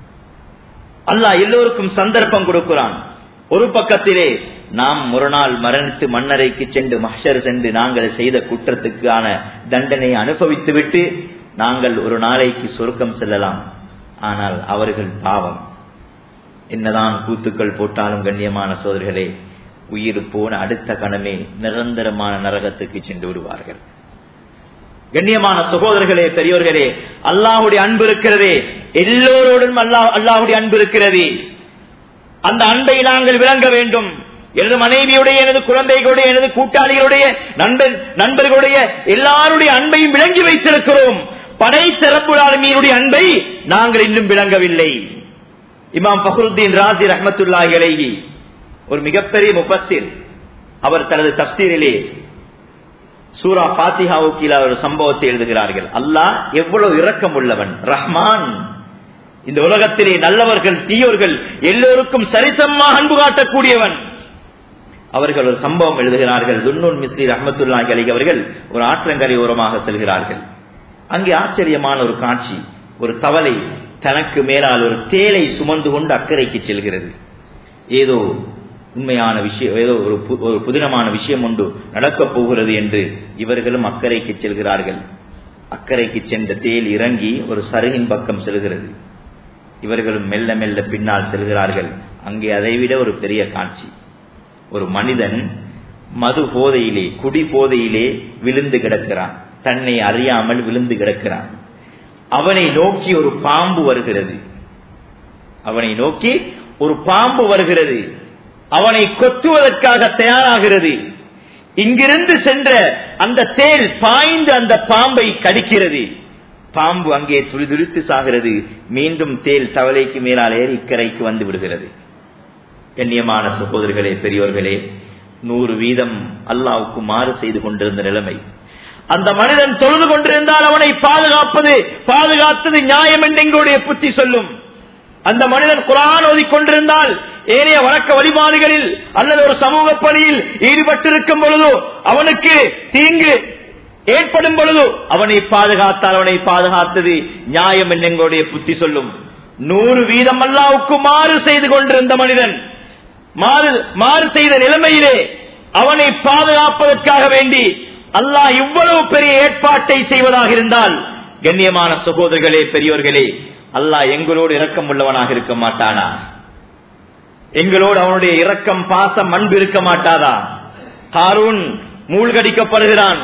அல்லாஹ் எல்லோருக்கும் சந்தர்ப்பம் கொடுக்கிறான். ஒரு பக்கத்திலே நாம் ஒரு நாள் மரணித்து மண்ணறைக்கு சென்று மஹ்ஷர் சென்று நாங்கள் செய்த குற்றத்துக்கான தண்டனை அனுபவித்து விட்டு நாங்கள் ஒரு நாளைக்கு சொர்க்கம் செல்லலாம். ஆனால் அவர்கள் பாவம். என்னதான் கூத்துக்கள் போட்டாலும் கண்ணியமான சோதர்களே, உயிர் போன அடுத்த கணமே நிரந்தரமான நரகத்துக்கு சென்று விடுவார்கள். கண்ணியமான சகோதரர்களே, பெரியோர்களே, அல்லாஹ்வுடைய அன்பு இருக்கிறதே, எல்லோரோடும் அல்லாஹ் அல்லாஹ்வுடைய அன்பு இருக்கிறது. அந்த அன்பை நாங்கள் விளங்க வேண்டும். எனது மனைவியுடைய, எனது குழந்தைகளுடைய, எனது கூட்டாளிகளுடைய, நண்பர் நண்பர்களுடைய எல்லாருடைய அன்பையும் விளங்கி வைத்திருக்கிறோம். படைத்த ரப்புல் ஆலமீனுடைய அன்பை நாங்கள் இன்னும் விளங்கவில்லை. இமாம் ஃபக்ருத்தீன் ராஸி ரஹ்மத்துல்லாஹி அலைஹி ஒரு மிகப்பெரிய முஃபஸ்ஸிர். அவர் தனது தஃப்சீரிலே சூரா ஃபாத்திஹாவுக்கு கீழே ஒரு சம்பவத்தை எழுதுகிறார்கள். அல்லாஹ் எவ்வளவு இரக்கம் உள்ளவன், ரஹ்மான். இந்த உலகத்திலே நல்லவர்கள் தீயோர்கள் எல்லோருக்கும் சரிசமமாக அன்பு காட்டக்கூடியவன். அவர்கள் ஒரு சம்பவம் எழுதுகிறார்கள். துன்னூன் மிஸ்ரி ரஹ்மத்துல்லாஹி அலைஹி அவர்கள் ஒரு ஆற்றங்கரை ஓரமாக செல்கிறார்கள். அங்கே ஆச்சரியமான ஒரு காட்சி. ஒரு தவளை தனக்கு மேலால் ஒரு தேலை சுமந்து கொண்டு அக்கறைக்கு செல்கிறது. ஏதோ உண்மையான விஷயம், ஏதோ ஒரு புதினமான விஷயம் ஒன்று நடக்கப் போகிறது என்று இவர்களும் அக்கறைக்கு செல்கிறார்கள். அக்கறைக்கு சென்ற தேல் இறங்கி ஒரு சருகின் பக்கம் செல்கிறது. இவர்களும் மெல்ல மெல்ல பின்னால் செல்கிறார்கள். அங்கே அதைவிட ஒரு பெரிய காட்சி. ஒரு மனிதன் மது போதையிலே, குடி போதையிலே விழுந்து கிடக்கிறான். தன்னை அறியாமல் விழுந்து கிடக்கிறான். அவனை நோக்கி ஒரு பாம்பு வருகிறது. அவனை நோக்கி ஒரு பாம்பு வருகிறது. அவனை கொத்துவதற்காக தயாராகிறது. இங்கிருந்து சென்ற அந்த தேல் பாய்ந்து அந்த பாம்பை கடிக்கிறது. பாம்பு அங்கே துரிதுரித்து சாகிறது. மீண்டும் தேல் தவளைக்கு மேலால் ஏறி இக்கரைக்கு வந்து விடுகிறது. கண்ணியமான சகோதரர்களே, பெரியோர்களே, நூறு வீதம் அல்லாஹ்வுக்கு மாறு செய்து கொண்டிருந்த நிலைமை. அந்த மனிதன் தொழுது கொண்டிருந்தால் அவனை பாதுகாப்பது பாதுகாத்தது நியாயம் என்று எங்களுடைய புத்தி சொல்லும். அந்த மனிதன் குர்ஆன் ஓதிக் கொண்டிருந்தால், ஏனைய வழக்க வழிபாடுகளில் அல்லது ஒரு சமூக பணியில் ஈடுபட்டிருக்கும் பொழுதோ அவனுக்கு தீங்கு ஏற்படும் பொழுதோ அவனை பாதுகாத்தால் அவனை பாதுகாத்தது நியாயம் என்று எங்களுடைய புத்தி சொல்லும். நூறு வீதம் அல்லாஹ்வுக்கு மாறு செய்து கொண்டிருந்த மனிதன் மாறு மாறு செய்த நிலைமையிலே அவனை பாதுகாப்பதற்காக வேண்டி அல்லாஹ் இவ்வளவு பெரிய ஏற்பாட்டை செய்வதாக இருந்தால், கண்ணியமான சகோதரர்களே, பெரியோர்களே, அல்லாஹ் எங்களோடு இரக்கம் உள்ளவனாக இருக்க மாட்டானா? எங்களோடு அவனுடைய இரக்கம், பாசம், அன்பு இருக்க மாட்டாதா? காரூன் மூழ்கடிக்கப்படுகிறான்,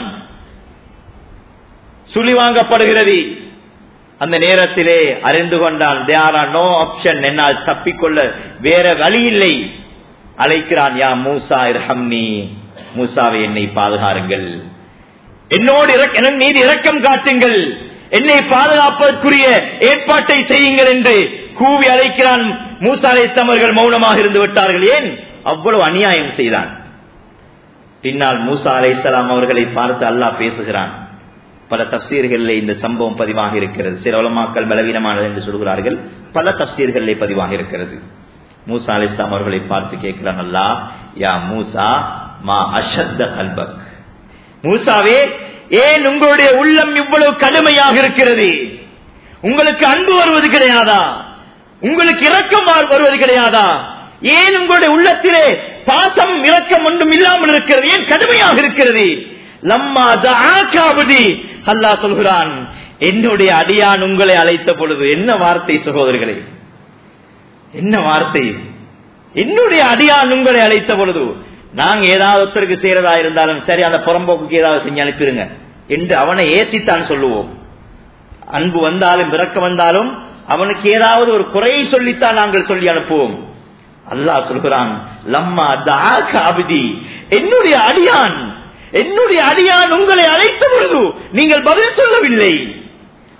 சுழி வாங்கப்படுகிறது. அந்த நேரத்திலே அறிந்து கொண்டான், தேர் ஆர் நோ ஆப்ஷன், என்னால் தப்பிக்கொள்ள வேற வழி இல்லை. அழைக்கிறான், யா மூசா இர்ஹம்னி, மூசாவை என்னை பாதுகாருங்கள், என்னோடு என் மீது இரக்கம் காட்டுங்கள், என்னை பாதுகாப்பதற்குரிய ஏற்பாட்டை செய்யுங்கள் என்று கூவி அழைக்கிறான். மூசா அலைஹிஸ்ஸலாம் அவர்கள் மௌனமாக இருந்து விட்டார்கள். ஏன்? அவ்வளவு அநியாயம் செய்தான். பின்னால் மூசா அலைஹிஸ்ஸலாம் அவர்களை பார்த்து அல்லாஹ் பேசுகிறான். பல தஃப்சீர்களிலே இந்த சம்பவம் பதிவாக இருக்கிறது. சில உலமாக்கள் பலவீனமானது என்று சொல்கிறார்கள், பல தஃப்சீர்களிலே பதிவாக இருக்கிறது. மூசா அலைஹிஸ்ஸலாம் அவர்களை பார்த்து கேட்கிறான் அல்லாஹ், யா மூசா மா அஷத்த கல்பக், மூசாவே ஏன் உங்களுடைய உள்ளம் இவ்வளவு கடுமையாக இருக்கிறது? உங்களுக்கு அன்பு வருவது கிடையாதா? உங்களுக்கு இரக்கம் வருவது கிடையாதா? ஏன் உங்களுடைய உள்ளத்திலே பாசம் இரக்கம் ஒன்றும் இல்லாமல் இருக்கிறது? ஏன் கடுமையாக இருக்கிறது? லம்மா தஆகாபதி, அல்லாஹ் சொல்கிறான், என்னுடைய அடியான் உங்களை அழைத்த பொழுது. என்ன வார்த்தை சகோதரர்களே, என்ன வார்த்தை! என்னுடைய அடியான் உங்களை அழைத்த பொழுது. நாங்க ஏதாவது ஒருத்தருக்கு செய்யறதா இருந்தாலும் சரி, அந்த புறம்போக்கு ஏதாவது செஞ்சு அனுப்பிடுங்க என்று அவனை ஏசித்தான் சொல்லுவோம். அன்பு வந்தாலும் இறக்க வந்தாலும் அவனுக்கு ஏதாவது ஒரு குறையை சொல்லித்தான் நாங்கள் சொல்லி அனுப்புவோம். அல்லாஹ் சொல்கிறான், லம்மா தஆக அப்தி, என்னுடைய அடியான் என்னுடைய அடியான் உங்களை அழைத்த பொழுது நீங்கள் பதில் சொல்லவில்லை.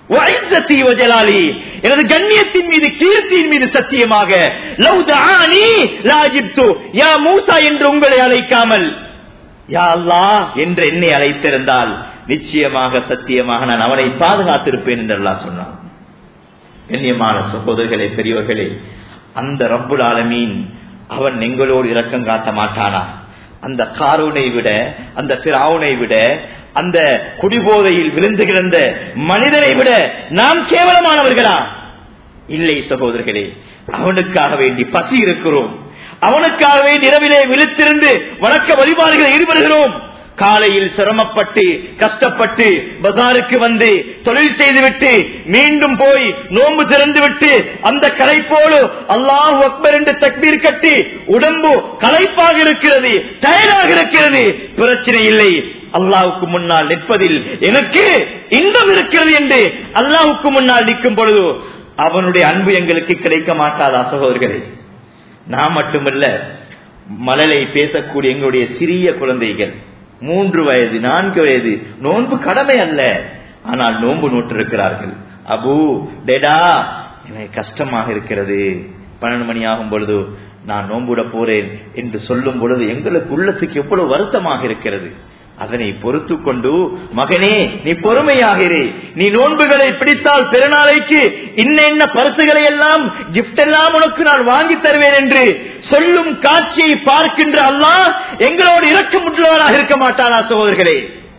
வஇஸ்ஸதி வஜலாலி, எனது கண்ணியத்தின் மீது கீர்த்தியின் மீது சத்தியமாக, லவ் தஆனி லா அஜிப்து, யா மூசா என்று உங்களை அழைக்காமல் யா அல்லாஹ் என்று என்னை அழைத்திருந்தால் நிச்சயமாக சத்தியமாக நான் அவனை பாதுகாத்திருப்பேன் என்று அல்லாஹ் சொன்னான். கண்ணியமான சகோதரர்களே, பெரியவர்களே, அந்த ரப்புல் ஆலமீன் அவன் எங்களோடு இரக்கம் காட்ட மாட்டானா? அந்த காரூனை விட, அந்த ஃபிரௌனை விட, அந்த குடிபோதையில் விழுந்து கிடந்த மனிதனை விட நாம் கேவலமானவர்களா? இல்லை சகோதரர்களே, அவனுக்காக வேண்டி பசி இருக்கிறோம், அவனுக்காக வேண்டி இரவிலே விழித்திருந்து வணக்க வழிபாடுகளை ஈடுபடுகிறோம். காலையில் சிரமப்பட்டு கஷ்டப்பட்டு பஜாருக்கு வந்து தொழில் செய்துவிட்டு மீண்டும் போய் நோன்பு திறந்து விட்டு அந்த களைப்போடு அல்லாஹு அக்பர் என்று தக்பீர் கட்டி உடம்பு களைப்பாக இருக்கிறது, டயர்டாக இருக்கிறது. பிரச்சனை இல்லை, அல்லாஹுக்கு முன்னால் நிற்பதில் எனக்கு இன்பம் இருக்கிறது என்று அல்லாஹுக்கு முன்னால் நிற்கும் பொழுது அவனுடைய அன்பு எங்களுக்கு கிடைக்க மாட்டாதா சகோதரர்களே? நான் மட்டுமல்ல, மழலை பேசக்கூடிய எங்களுடைய சிறிய குழந்தைகள் மூன்று வயது நான்கு வயது, நோன்பு கடமை அல்ல, ஆனால் நோன்பு நோட்டிருக்கிறார்கள். அபு டேடா எனக்கு கஷ்டமாக இருக்கிறது, பன்னெண்டு மணி ஆகும் பொழுது நான் நோன்புட போறேன் என்று சொல்லும் பொழுது எங்களுக்கு உள்ளத்துக்கு எவ்வளவு வருத்தமாக இருக்கிறது. அதனை பொறுத்து கொண்டு, மகனே நீ பொறுமையாக இரு, நீ நோன்புகளை பிடித்தால் பெருநாளைக்கு இன்ன என்ன பரிசுகளை எல்லாம் கிஃப்ட் எல்லாம் உனக்கு நான் வாங்கி தருவேன் என்று சொல்லும் காட்சியை பார்க்கின்ற அல்லாஹ் எங்களோடு இரக்கமுற்றவராக இருக்க மாட்டானா சகோதரர்களே?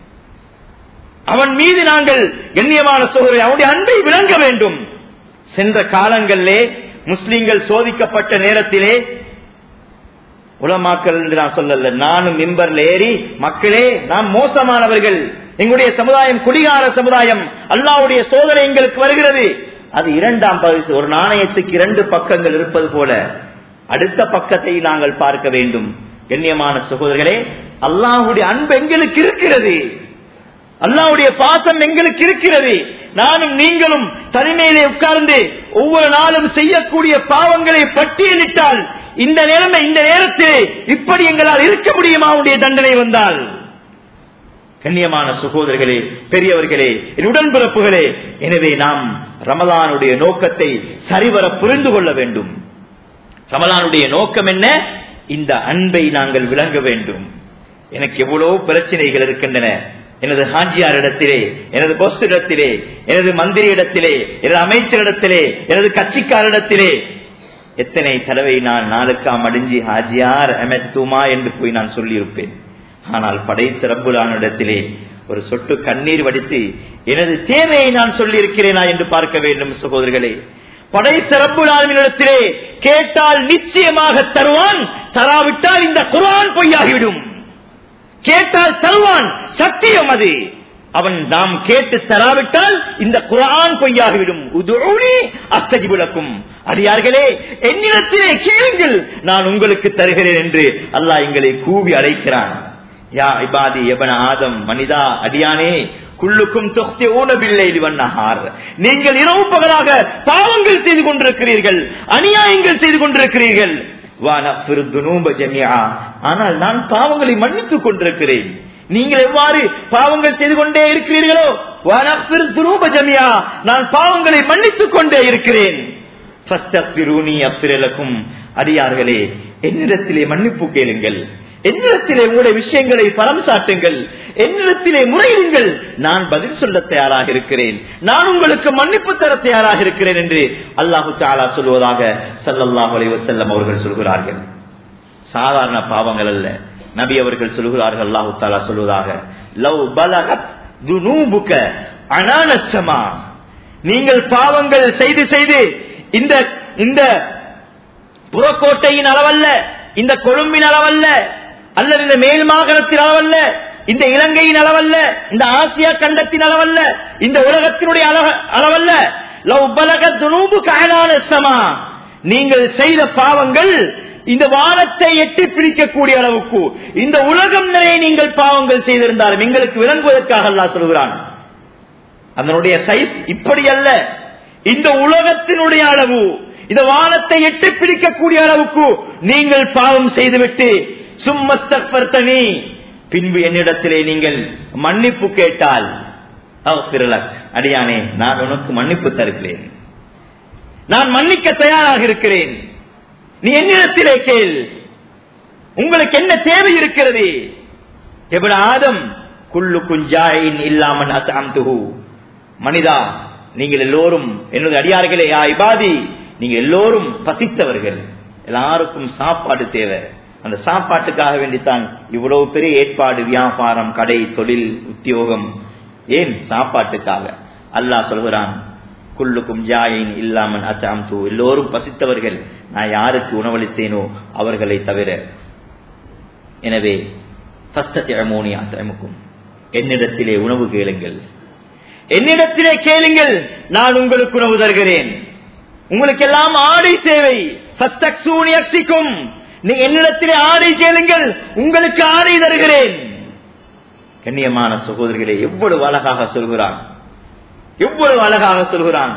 அவன் மீது நாங்கள் கண்ணியமான சகோதரரை அவனுடைய அன்பை விளங்க வேண்டும். சென்ற காலங்களிலே முஸ்லிம்கள் சோதிக்கப்பட்ட நேரத்திலே உலமாக்கள் என்று நான் சொல்லல, நானும் மிம்பர்ல ஏறி மக்களே நாம் மோசமானவர்கள், எங்களுடைய சமுதாயம் குடிகார சமுதாயம், அல்லாஹ்வுடைய சோதனை எங்களுக்கு வருகிறது. அது இரண்டாம் பரிசு. ஒரு நாணயத்துக்கு இரண்டு பக்கங்கள் இருப்பது போல அடுத்த பக்கத்தை நாங்கள் பார்க்க வேண்டும். கண்ணியமான சகோதரர்களே, அல்லாஹ்வுடைய அன்பு எங்களுக்கு இருக்கிறது, அல்லாஹ்வுடைய பாசம் எங்களுக்கு இருக்கிறது. நானும் நீங்களும் தனிமையிலே உட்கார்ந்து ஒவ்வொரு நாளும் செய்யக்கூடிய பாவங்களை பட்டியலிட்டால் இந்த நிலைமை, இந்த நேரத்தில் இப்படி எங்களால் இருக்க முடியுமா உடைய தண்டனை வந்தால்? கண்ணியமான சகோதரர்களே, பெரியவர்களே, உடன்பிறப்புகளே, எனவே நாம் ரமலானுடைய நோக்கத்தை சரிவர புரிந்து கொள்ள வேண்டும். ரமலானுடைய நோக்கம் என்ன? இந்த அன்பை நாங்கள் விளங்க வேண்டும். எனக்கு எவ்வளவு பிரச்சனைகள் இருக்கின்றன, எனது ஹாஜியாரிடத்திலே, எனது போஸ்டிடத்திலே, எனது மந்திரியிடத்திலே, எனது அமைச்சரிடத்திலே, எனது கட்சிக்காரிடத்திலே எத்தனை தடவை நான் நாளுக்காம் அடிஞ்சி ஹாஜியார் அமெத்துமா என்று போய் நான் சொல்லியிருப்பேன். ஆனால் படைத்த ரப்புலானிடத்திலே ஒரு சொட்டு கண்ணீர் வடித்து எனது தேவையை நான் சொல்லியிருக்கிறேனா என்று பார்க்க வேண்டும் சகோதரர்களே. படைத்த ரப்புலானிடத்திலே கேட்டால் நிச்சயமாக தருவான், தராவிட்டால் இந்த குர்ஆன் பொய்யாகிவிடும். கேட்டால் தருவான், சத்தியம் அது. அவன் நாம் கேட்டு தராவிட்டால் இந்த குர்ஆன் பொய்யாகிவிடும். உதுஊனி அஸ்தஜிபு லக்கும், அடியார்களே என்னிடத்திலே கேளுங்கள் நான் உங்களுக்கு தருகிறேன் என்று அல்லாஹ் எங்களை கூவி அழைக்கிறான். யா இபாதி யபன ஆதம், மனிதா அடியானே, குல்லுக்கும் துக்திஊன பில்லைலி வன்னஹார், நீங்கள் இரவு பகலாக பாவங்கள் செய்து கொண்டிருக்கிறீர்கள், அநியாயங்கள் செய்து கொண்டிருக்கிறீர்கள். வனஃபிரு துனூப ஜமீஆ, ஆனால் நான் பாவங்களை மன்னித்துக் கொண்டிருக்கிறேன். நீங்கள் எவ்வாறு பாவங்கள் செய்து கொண்டே இருக்கிறீர்களோ, வனஃபிரு துனூப ஜமீஆ, நான் பாவங்களை மன்னித்துக் கொண்டே இருக்கிறேன். ஃபஸ்தக்ஃபிரூனி அக்ஃபிர் லக்கும், அடியார்களே என்னிடத்திலே மன்னிப்பு கேளுங்கள், என்னிடத்திலே உங்களுடைய விஷயங்களை பலம் சாட்டுங்கள், என்னிடத்திலே முறையிடுங்கள், நான் பதில் சொல்ல தயாராக இருக்கிறேன், நான் உங்களுக்கு மன்னிப்பு தர தயாராக இருக்கிறேன் என்று அல்லாஹு தஆலா சொல்வதாக ஸல்லல்லாஹு அலைஹி வஸல்லம் அவர்கள் சொல்கிறார்கள். சாதாரண பாவங்கள் அல்ல, நபி அவர்கள் சொல்கிறார்கள், அல்லாஹு தஆலா சொல்வதாக, லவ் பலகத் துனூபுக அனானஸ் ஸமா, நீங்கள் பாவங்கள் செய்து செய்து இந்த இந்த புறக்கோட்டையின் அளவல்ல, இந்த கொழும்பின் அளவல்ல, அல்லது இந்த மேல் மாகாணத்தின் அளவல்ல, இந்த இலங்கையின் அளவல்ல, இந்த ஆசியா கண்டத்தின் அளவல்ல, இந்த உலகத்தினுடைய அளவல்ல, லவ் பலகத் துனூபுக அனானஸ் ஸமா, நீங்கள் செய்த பாவங்கள் இந்த வானத்தை எட்டி பிடிக்கக்கூடிய அளவுக்கு இந்த உலகம் நிறைய நீங்கள் பாவங்கள் செய்திருந்தாலும் எங்களுக்கு விளங்குவதற்காக அல்லாஹ் சொல்கிறான். அதனுடைய சைஸ் இப்படி அல்ல, இந்த உலகத்தினுடைய அளவு, இந்த வானத்தை எட்டி பிடிக்கக்கூடிய அளவுக்கு நீங்கள் பாவம் செய்துவிட்டு சும்மஸ்தக்ஃபர்தனி, பின்பு என்னிடத்திலே நீங்கள் மன்னிப்பு கேட்டால், அடியானே, நான் உனக்கு மன்னிப்பு தருகிறேன், நான் மன்னிக்க தயாராக இருக்கிறேன், நீ என்னிடத்திலே கேள், உங்களுக்கு என்ன தேவை இருக்கிறது? எவ்வள ஆதம் குல்லு குஞ்சாயின் இல்லாமன் அத்அம்துஹு, மனிதா நீங்கள் எல்லோரும் என்னுடைய அடியார்களே, யா இபாதி நீங்க எல்லோரும் பசித்தவர்கள், எல்லாருக்கும் சாப்பாடு தேவை. அந்த சாப்பாட்டுக்காக வேண்டித்தான் இவ்வளவு பெரிய ஏற்பாடு, வியாபாரம், கடை, தொழில், உத்தியோகம். ஏன்? சாப்பாட்டுக்காக. அல்லாஹ் சொல்கிறான், குல்லுக்கும் ஜாயின் இல்லாமன் அத்அம்து, எல்லோரும் பசித்தவர்கள், நான் யாருக்கு உணவளித்தேனோ அவர்களை தவிர. எனவே ஃபஸ்தத்இமூனி அத்இமுக்கும், என்னிடத்திலே உணவு கேளுங்கள், என்னிடத்திலே கேளுங்கள், நான் உங்களுக்கு உணவு தருகிறேன். உங்களுக்கு எல்லாம் ஆடை தேவை, ஃபஸ்தக்ஸூனி அக்ஸிக்கும், நீங்க என்னிடத்திலே ஆடை கேளுங்கள், உங்களுக்கு ஆடை தருகிறேன். கண்ணியமான சகோதரர்களே, எவ்வளவு அழகாக சொல்கிறான், எவ்வளவு அழகாக சொல்கிறான்.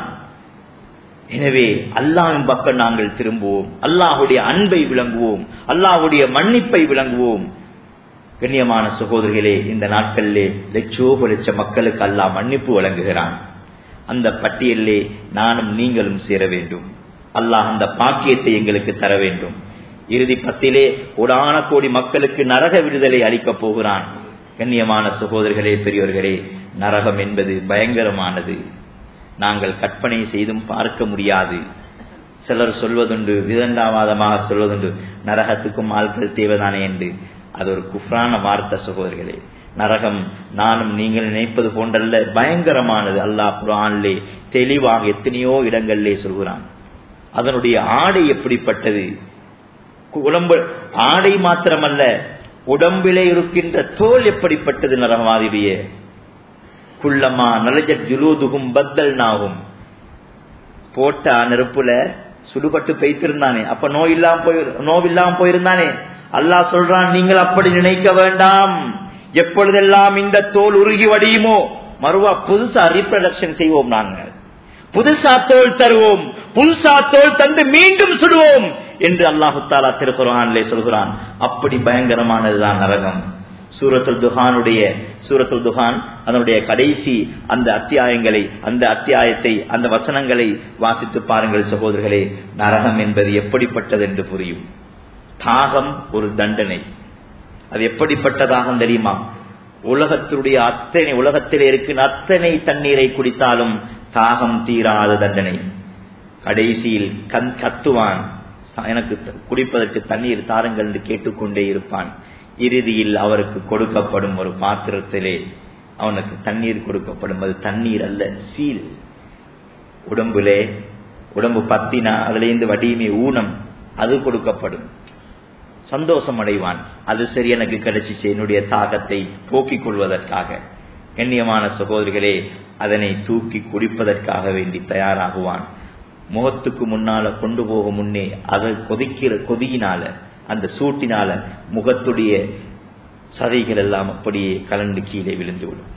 எனவே அல்லாஹ்வின் பக்கம் நாங்கள் திரும்புவோம், அல்லாஹ்வுடைய அன்பை விளங்குவோம், அல்லாஹ்வுடைய மன்னிப்பை விளங்குவோம். கண்ணியமான சகோதரர்களே, இந்த நாட்களிலே லட்சோப லட்ச மக்களுக்கு அல்லாஹ் மன்னிப்பு வழங்குகிறான். அந்த பட்டியலிலே நானும் நீங்களும் சேர வேண்டும். அல்லாஹ் அந்த பாக்கியத்தை எங்களுக்கு தர வேண்டும். இறுதி பத்திலே கோடான கோடி மக்களுக்கு நரக விடுதலை அளிக்கப் போகிறான். கண்ணியமான சகோதரர்களே, பெரியோர்களே, நரகம் என்பது பயங்கரமானது, நாங்கள் கற்பனை செய்தும் பார்க்க முடியாது. சிலர் சொல்வதுண்டு, விதண்டாவாதமாக சொல்வதுண்டு, நரகத்துக்கும் ஆட்கள் தேவைதானே என்று. அது ஒரு குஃப்ரான வார்த்தை சகோதரர்களே. நரகம் நானும் நீங்கள் நினைப்பது போன்றல்ல, பயங்கரமானது. அல்லாஹ் குர்ஆனிலே தெளிவாக எத்தனையோ இடங்களிலே சொல்கிறான். அதனுடைய ஆடை எப்படிப்பட்டது, உடம்பு ஆடை மாத்திரமல்ல, உடம்பிலே இருக்கின்ற தோல் எப்படிப்பட்டது. நரகவாதிய குள்ளமா நலஜத் ஜுலூதுகும் பத்தல் நாகும், போட்ட நெருப்புல சுடுபட்டு பெய்திருந்தானே, அப்ப நோய் இல்லாம போய் நோவில்லாம போயிருந்தானே. அல்லாஹ் சொல்றான், நீங்கள் அப்படி நினைக்க வேண்டாம். எப்பொழுதெல்லாம் இந்த தோல் உருகி வடியுமோ, மறுவா புதுசா ரீப்ரடக்ஷன் செய்வோம், நாங்கள் புதுசா தோல் தருவோம், புதுசா தோல் தந்து மீண்டும் சுடுவோம் என்று அல்லாஹு தஆலா திருக்குர்ஆனிலே சொல்கிறான். அப்படி பயங்கரமானதுதான் நரகம். சூரத்துல் துஹானுடைய சூரத்துல் துஹான் அதனுடைய கடைசி அந்த அத்தியாயங்களை, அந்த அத்தியாயத்தை, அந்த வசனங்களை வாசித்து பாருங்கள் சகோதரர்களே. நரகம் என்பது எப்படிப்பட்டது என்று புரியும். தாகம் ஒரு தண்டனை. அது எப்படிப்பட்டதாக தெரியுமா? உலகத்தினுடைய அத்தனை, உலகத்திலே இருக்கின்ற அத்தனை தண்ணீரை குடித்தாலும் தாகம் தீராத தண்டனை. கடைசியில் கண் கத்துவான், எனக்கு குடிப்பதற்கு தண்ணீர் தாருங்கள் என்று கேட்டுக்கொண்டே இருப்பான். இறுதியில் அவருக்கு கொடுக்கப்படும் ஒரு பாத்திரத்திலே அவனுக்கு தண்ணீர் கொடுக்கப்படும். அது தண்ணீர் அல்ல, சீல். உடம்புலே உடம்பு பத்தினா அதிலிருந்து வடியுமே ஊனம், அது கொடுக்கப்படும். சந்தோஷம் அடைவான், அது சரி எனக்கு கிடைச்சிச்சு, என்னுடைய தாகத்தை போக்கிக் கொள்வதற்காக. கண்ணியமான சகோதரிகளே, அதனை தூக்கி குடிப்பதற்காக வேண்டி தயாராகுவான். முகத்துக்கு முன்னால கொண்டு போக முன்னே அதை கொதிக்கிற கொதியினால, அந்த சூட்டினால முகத்துடைய சதைகள் எல்லாம் அப்படியே கலந்து கீழே விழுந்துவிடும்.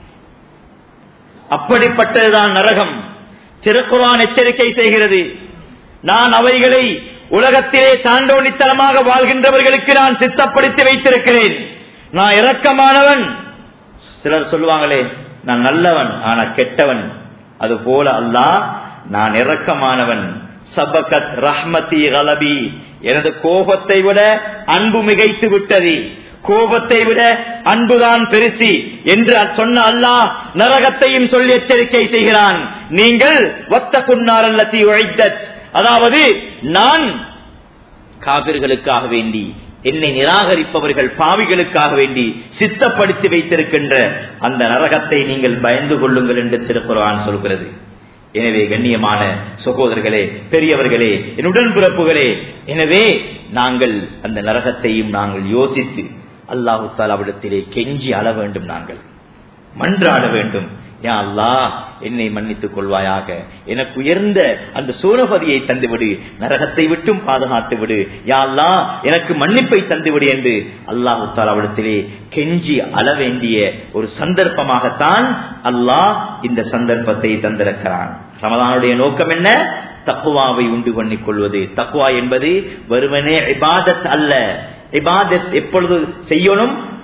அப்படிப்பட்டதுதான் நரகம். திருக்குர்ஆன் எச்சரிக்கை செய்கிறது, நான் அவைகளை உலகத்திலே தாண்டோனித்தனமாக வாழ்கின்றவர்களுக்கு நான் சித்தப்படுத்தி வைத்திருக்கிறேன். நான் இரக்கமானவன். சிலர் சொல்லுவாங்களே, நான் நல்லவன் ஆனா கெட்டவன். அது போல அல்லாஹ், நான் இரக்கமானவன். சபகத் ரஹ்மதி கலபி, எனது கோபத்தை விட அன்பு மிகைத்து விட்டது, கோபத்தை விட அன்புதான் பெருசி என்று சொன்ன அல்லாஹ் நரகத்தையும் சொல்லி எச்சரிக்கை செய்கிறான். நீங்கள் வத்தகுன்னார் அல்லதி உஇத்தத், அதாவது நான் காபிர்களுக்காக வேண்டி, என்னை நிராகரிப்பவர்கள் பாவிகளுக்காக வேண்டி சித்தப்படுத்தி வைத்திருக்கின்ற அந்த நரகத்தை நீங்கள் பயந்து கொள்ளுங்கள் என்று திருக்குர்ஆன் சொல்கிறது. எனவே கண்ணியமான சகோதரர்களே, பெரியவர்களே, என் உடன்பிறப்புகளே, எனவே நாங்கள் அந்த நரகத்தையும் நாங்கள் யோசித்து அல்லாஹு தஆலாவிடத்திலே கெஞ்சி அழ வேண்டும், நாங்கள் மன்றாட வேண்டும். யா அல்லாஹ், என்னை மன்னித்துக் கொள்வாயாக, எனக்கு உயர்ந்த அந்த சூரபதியை தந்துவிடு, நரகத்தை விட்டும் பாதுகாத்து விடு, யா அல்லாஹ் எனக்கு மன்னிப்பை தந்துவிடு என்று அல்லாஹு தஆலாவிடத்திலே கெஞ்சி அழ வேண்டிய ஒரு சந்தர்ப்பமாகத்தான் அல்லாஹ் இந்த சந்தர்ப்பத்தை தந்திருக்கிறான். ரமதானுடைய நோக்கம் என்ன? தக்வாவை உண்டு பண்ணிக் கொள்வது. தக்வா என்பது வெறுமனே இபாதத் அல்ல. இபாதத் எப்பொழுது செய்யணும்?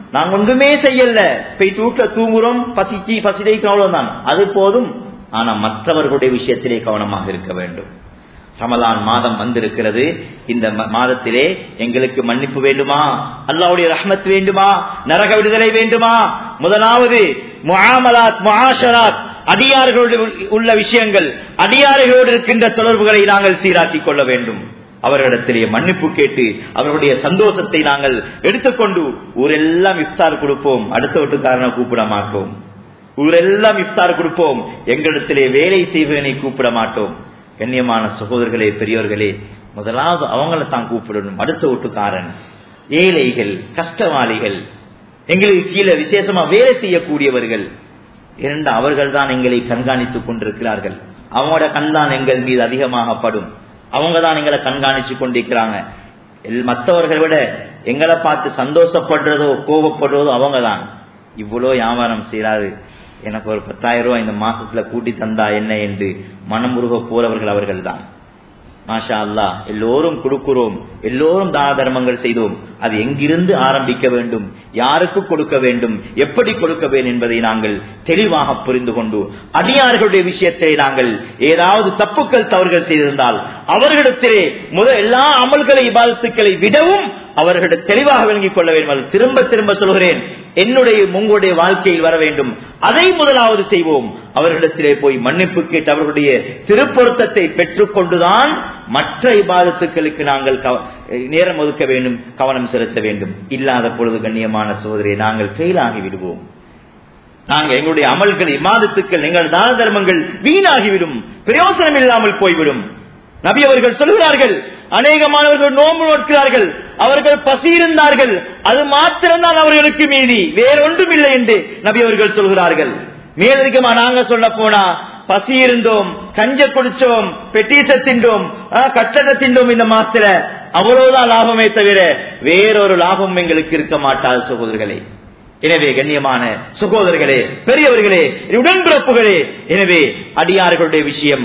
நாங்க ஒன்றுமே செய்யல, போய் வீட்டுல தூங்குறோம், பசிச்சு பசிதைக்கு அவ்வளவுதான், அது போதும். ஆனா மற்றவர்களுடைய விஷயத்திலே கவனமாக இருக்க வேண்டும். ரமலான் மாதம் வந்திருக்கிறது. இந்த மாதத்திலே எங்களுக்கு மன்னிப்பு வேண்டுமா, அல்லாஹ்வுடைய ரஹ்மத் வேண்டுமா, நரக விடுதலை வேண்டுமா? முதலாவது முஆமலாத் முஆஷராத், அடியார்களோடு உள்ள விஷயங்கள், அடியார்களோடு இருக்கின்ற தொடர்புகளை நாங்கள் சீராக்கிக் கொள்ள வேண்டும். அவர்களிடத்திலே மன்னிப்பு கேட்டு அவர்களுடைய சந்தோஷத்தை நாங்கள் எடுத்துக்கொண்டு ஊரெல்லாம் இஃப்தார் கொடுப்போம், அடுத்த வீட்டுக்காரனை கூப்பிட மாட்டோம். ஊரெல்லாம் இஃப்தார் கொடுப்போம், எங்களிடத்திலே வேலை செய்வதனை கூப்பிட மாட்டோம். கண்ணியமான சகோதரர்களே, பெரியோர்களே, முதலாவது அவங்கள தான் கூப்பிடணும். அடுத்த வீட்டுக்காரன், ஏழைகள், கஷ்டவாளிகள், எங்களுக்கு கீழே விசேஷமா வேலை செய்யக்கூடியவர்கள், இரண்டு அவர்கள் தான் எங்களை கண்காணித்துக் கொண்டிருக்கிறார்கள். அவங்களோட கண் தான் எங்கள் மீது அதிகமாக படும். அவங்க தான் எங்களை கண்காணிச்சு கொண்டிருக்கிறாங்க. மற்றவர்களை விட எங்களை பார்த்து சந்தோஷப்படுறதோ கோபப்படுறதோ அவங்க தான். இவ்வளோ வியாபாரம் செய்யறாரு, எனக்கு ஒரு பத்தாயிரம் ரூபாய் இந்த மாசத்துல கூட்டி தந்தா என்ன என்று மனமுருக போறவர்கள் அவர்கள் தான். மாஷா அல்லாஹ், எல்லோரும் கொடுக்கிறோம், எல்லோரும் தான தர்மங்கள் செய்தோம். அது எங்கிருந்து ஆரம்பிக்க வேண்டும், யாருக்கு கொடுக்க வேண்டும், எப்படி கொடுக்க வேண்டும் என்பதை நாங்கள் தெளிவாக புரிந்து கொண்டு, அடியார்களுடைய விஷயத்தை நாங்கள் ஏதாவது தப்புக்கள் தவறுகள் செய்திருந்தால் அவர்களிடத்திலே முதல் எல்லா அமல்களை இபாதத்துக்களை விடவும் அவர்களிடம் தெளிவாக விளங்கிக் கொள்ள வேண்டும். திரும்ப திரும்ப சொல்கிறேன், என்னுடைய உங்களுடைய வாழ்க்கையில் வர வேண்டும். அதை முதலாவது செய்வோம். அவர்களிடத்திலே போய் மன்னிப்பு கேட்டு அவர்களுடைய திருப்பொருத்தத்தை பெற்றுக் கொண்டுதான் மற்ற இபாதத்துக்களுக்கு நாங்கள் நேரம் ஒதுக்க வேண்டும், கவனம் செலுத்த வேண்டும். இல்லாத பொழுது கண்ணியமான சோதரை நாங்கள் ஃபெயில் ஆகி விடுவோம். நாங்கள் எங்களுடைய அமல்கள் இபாதத்துக்கள் எங்கள் தான தர்மங்கள் வீணாகிவிடும், பிரயோசனம் இல்லாமல் போய்விடும். நபி அவர்கள் சொல்கிறார்கள், அநேகமானவர்கள் நோன்பு நோக்கிறார்கள், அவர்கள் பசி இருந்தார்கள், அது மாத்திரம்தான் அவர்களுக்கு மீதி, வேறொன்றும் இல்லை என்று நபி அவர்கள் சொல்கிறார்கள். மேலதிகமா நாங்க சொல்ல போனா பசி இருந்தோம், கஞ்ச குடிச்சோம், பெட்டீச தின்றோம், கட்டண தின்றோம், இந்த மாசத்துல அவ்வளவுதான் லாபமே தவிர வேறொரு லாபம் எங்களுக்கு இருக்க மாட்டாது சகோதரர்களே. எனவே கண்ணியமான சகோதரர்களே, பெரியவர்களே, உடன்பிறப்புகளே, எனவே அடியார்களுடைய விஷயம்,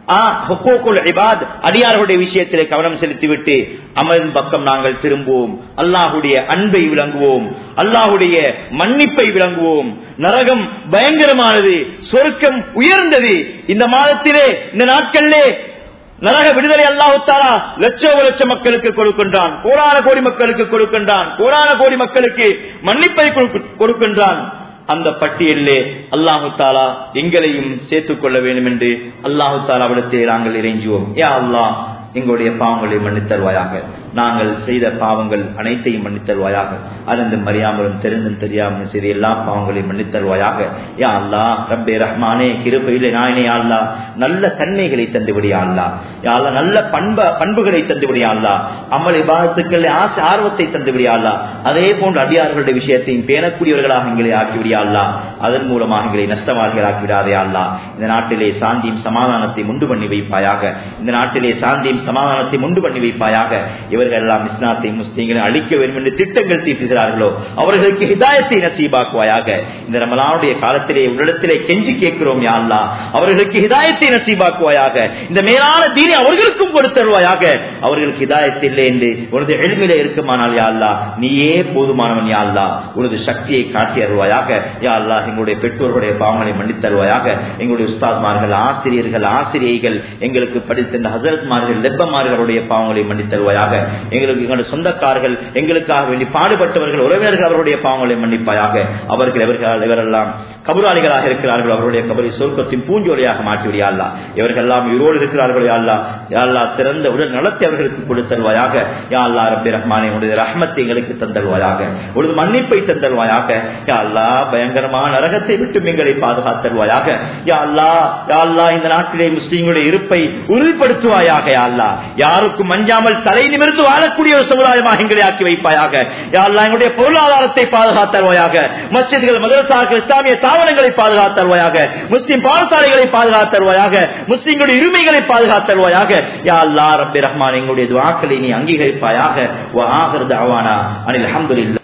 அடியார்களுடைய விஷயத்திலே கவனம் செலுத்திவிட்டு அமலின் பக்கம் நாங்கள் திரும்புவோம். அல்லாஹுடைய அன்பை விளங்குவோம், அல்லாஹுடைய மன்னிப்பை விளங்குவோம். நரகம் பயங்கரமானது, சொர்க்கம் உயர்ந்தது. இந்த மாதத்திலே, இந்த நாட்களிலே நரக விடுதலை அல்லாஹ் தஆலா லட்சோப லட்ச மக்களுக்கு கொடுக்கின்றான், கோடான கோடி மக்களுக்கு கொடுக்கின்றான், கோடான கோடி மக்களுக்கு மன்னிப்பை கொடுக்கின்றான். அந்த பட்டியலிலே அல்லாஹு தாலா எங்களையும் சேர்த்துக் கொள்ள வேண்டும் என்று அல்லாஹு தாலா விடத்தை நாங்கள் இறைஞ்சுவோம். யா அல்லாஹ், எங்களுடைய பாவங்களை மன்னித்தருவாயாக, நாங்கள் செய்த பாவங்கள் அனைத்தையும் மன்னித்தருவாயாக, அறிந்தும் அறியாமலும் தெரிந்தும் தெரியாமலும் செய்த எல்லா பாவங்களையும் மன்னித்தருவாயாக. யா அல்லாஹ், ரப்பே ரஹ்மானே, கிருபையிலே நாயனே, யா அல்லாஹ், நல்ல தன்மைகளை தந்துவிடியா அல்லாஹ், யா அல்லாஹ், நல்ல பண்ப பண்புகளை தந்துவிடியா அல்லாஹ், அமல் இபாதத்துக்கள் ஆசை ஆர்வத்தை தந்துவிடியா அல்லாஹ், அதே போன்று அடியார்களுடைய விஷயத்தையும் பேணக்கூடியவர்களாக எங்களை ஆக்கிவிடியா அல்லாஹ், அதன் மூலமாக எங்களை நஷ்டவாளிகள் ஆக்கிவிடாதே அல்லாஹ். இந்த நாட்டிலே சாந்தியும் சமாதானத்தை உண்டு பண்ணி வைப்பாயாக, இந்த நாட்டிலே சாந்தியும் சமாதானத்தை உண்டு பண்ணி வைப்பாயாக. இவர்கள் எல்லாம் இஸ்லாத்தை முஸ்லிம்களை அழிக்க வேண்டும் என்று திட்டங்கள் தீட்டுகிறார்களோ அவர்களுக்கு ஹிதாயத்தை நசீபாக்குவாயாக. இந்த ரமலானுடைய காலத்திலே உன்னிடத்திலே கெஞ்சி கேட்கிறோம் யா அல்லாஹ், அவர்களுக்கு ஹிதாயத்தை நசீபாக்குவாயாக. இந்த மேலான தீனை அவர்களுக்கும் கொடுத்தருவாயாக. அவர்களுக்கு ஹிதாயத் இல்லை என்று உனது எளிமையிலே இருக்குமானால் யா அல்லாஹ், நீயே போதுமானவன் யா அல்லாஹ், உனது சக்தியை காட்டி அருவாயாக. யா அல்லாஹ், எங்களுடைய பெற்றோர்களுடைய பாவங்களை மன்னித்தருவாயாக. எங்களுடைய உஸ்தாத்மார்கள், ஆசிரியர்கள், ஆசிரியைகள், எங்களுக்கு படித்த ஹசரத்மார்கள், லெப்பமார்களுடைய பாவங்களை மன்னித்தருவாயாக. எங்களுக்கு எங்களுடைய சொந்தக்காரர்கள், எங்களுக்காக வேண்டி பாடுபட்டவர்கள், உறவினர்கள், அவருடைய பாவங்களை மன்னிப்பாயாக. அவர்கள் எவர்கள் இவரெல்லாம் கபராளிகளாக இருக்கிறார்கள், அவருடைய கபரை சொர்க்கத்தின் பூஞ்சோலையாக மாற்றிவிடியா அல்லாஹ். இவர்கள் எல்லாம் உயிரோடு இருக்கிறார்கள் யா அல்லாஹ், யா அல்லாஹ், சிறந்த உடல் நலத்தை அவர்களுக்கு கொடுத்தருவாயாக. யா அல்லாஹ், ரப்பே ரஹ்மானே, உன்னுடைய ரஹ்மத்தை எங்களுக்கு தந்தருவாயாக, உனது மன்னிப்பை தந்தருவாயாக. யா அல்லாஹ், பயங்கரமான நரகத்தை விட்டு எங்களை பாதுகாத்தருவாயாக. யா அல்லாஹ், யா அல்லாஹ், இந்த நாட்டிலே முஸ்லிம்களுடைய இருப்பை உறுதிப்படுத்துவாயாக. யா அல்லாஹ், யாருக்கும் அஞ்சாமல் தலை நிமிர்ந்து வாழக்கூடிய ஒரு சமுதாயமாக எங்களை ஆக்கி வைப்பாயாக. யா அல்லாஹ், எங்களுடைய பொருளாதாரத்தை பாதுகாத்தருவாயாக. மஸ்ஜித்கள், மதரசாக்கள், இஸ்லாமிய தாவரங்களை பாதுகாத்தருவாயாக. முஸ்லிம் பாடசாலைகளை பாதுகாத்தருவாயாக. முஸ்லிம்களுடைய உரிமைகளை பாதுகாத்தருவாயாக. யா அல்லாஹ், ரப்பே ரஹ்மான், எங்களுடைய துஆக்களை நீ அங்கீகரிப்பாயாக. வ ஆகிரு தஅவானா அனில் ஹம்துலில்லாஹ்.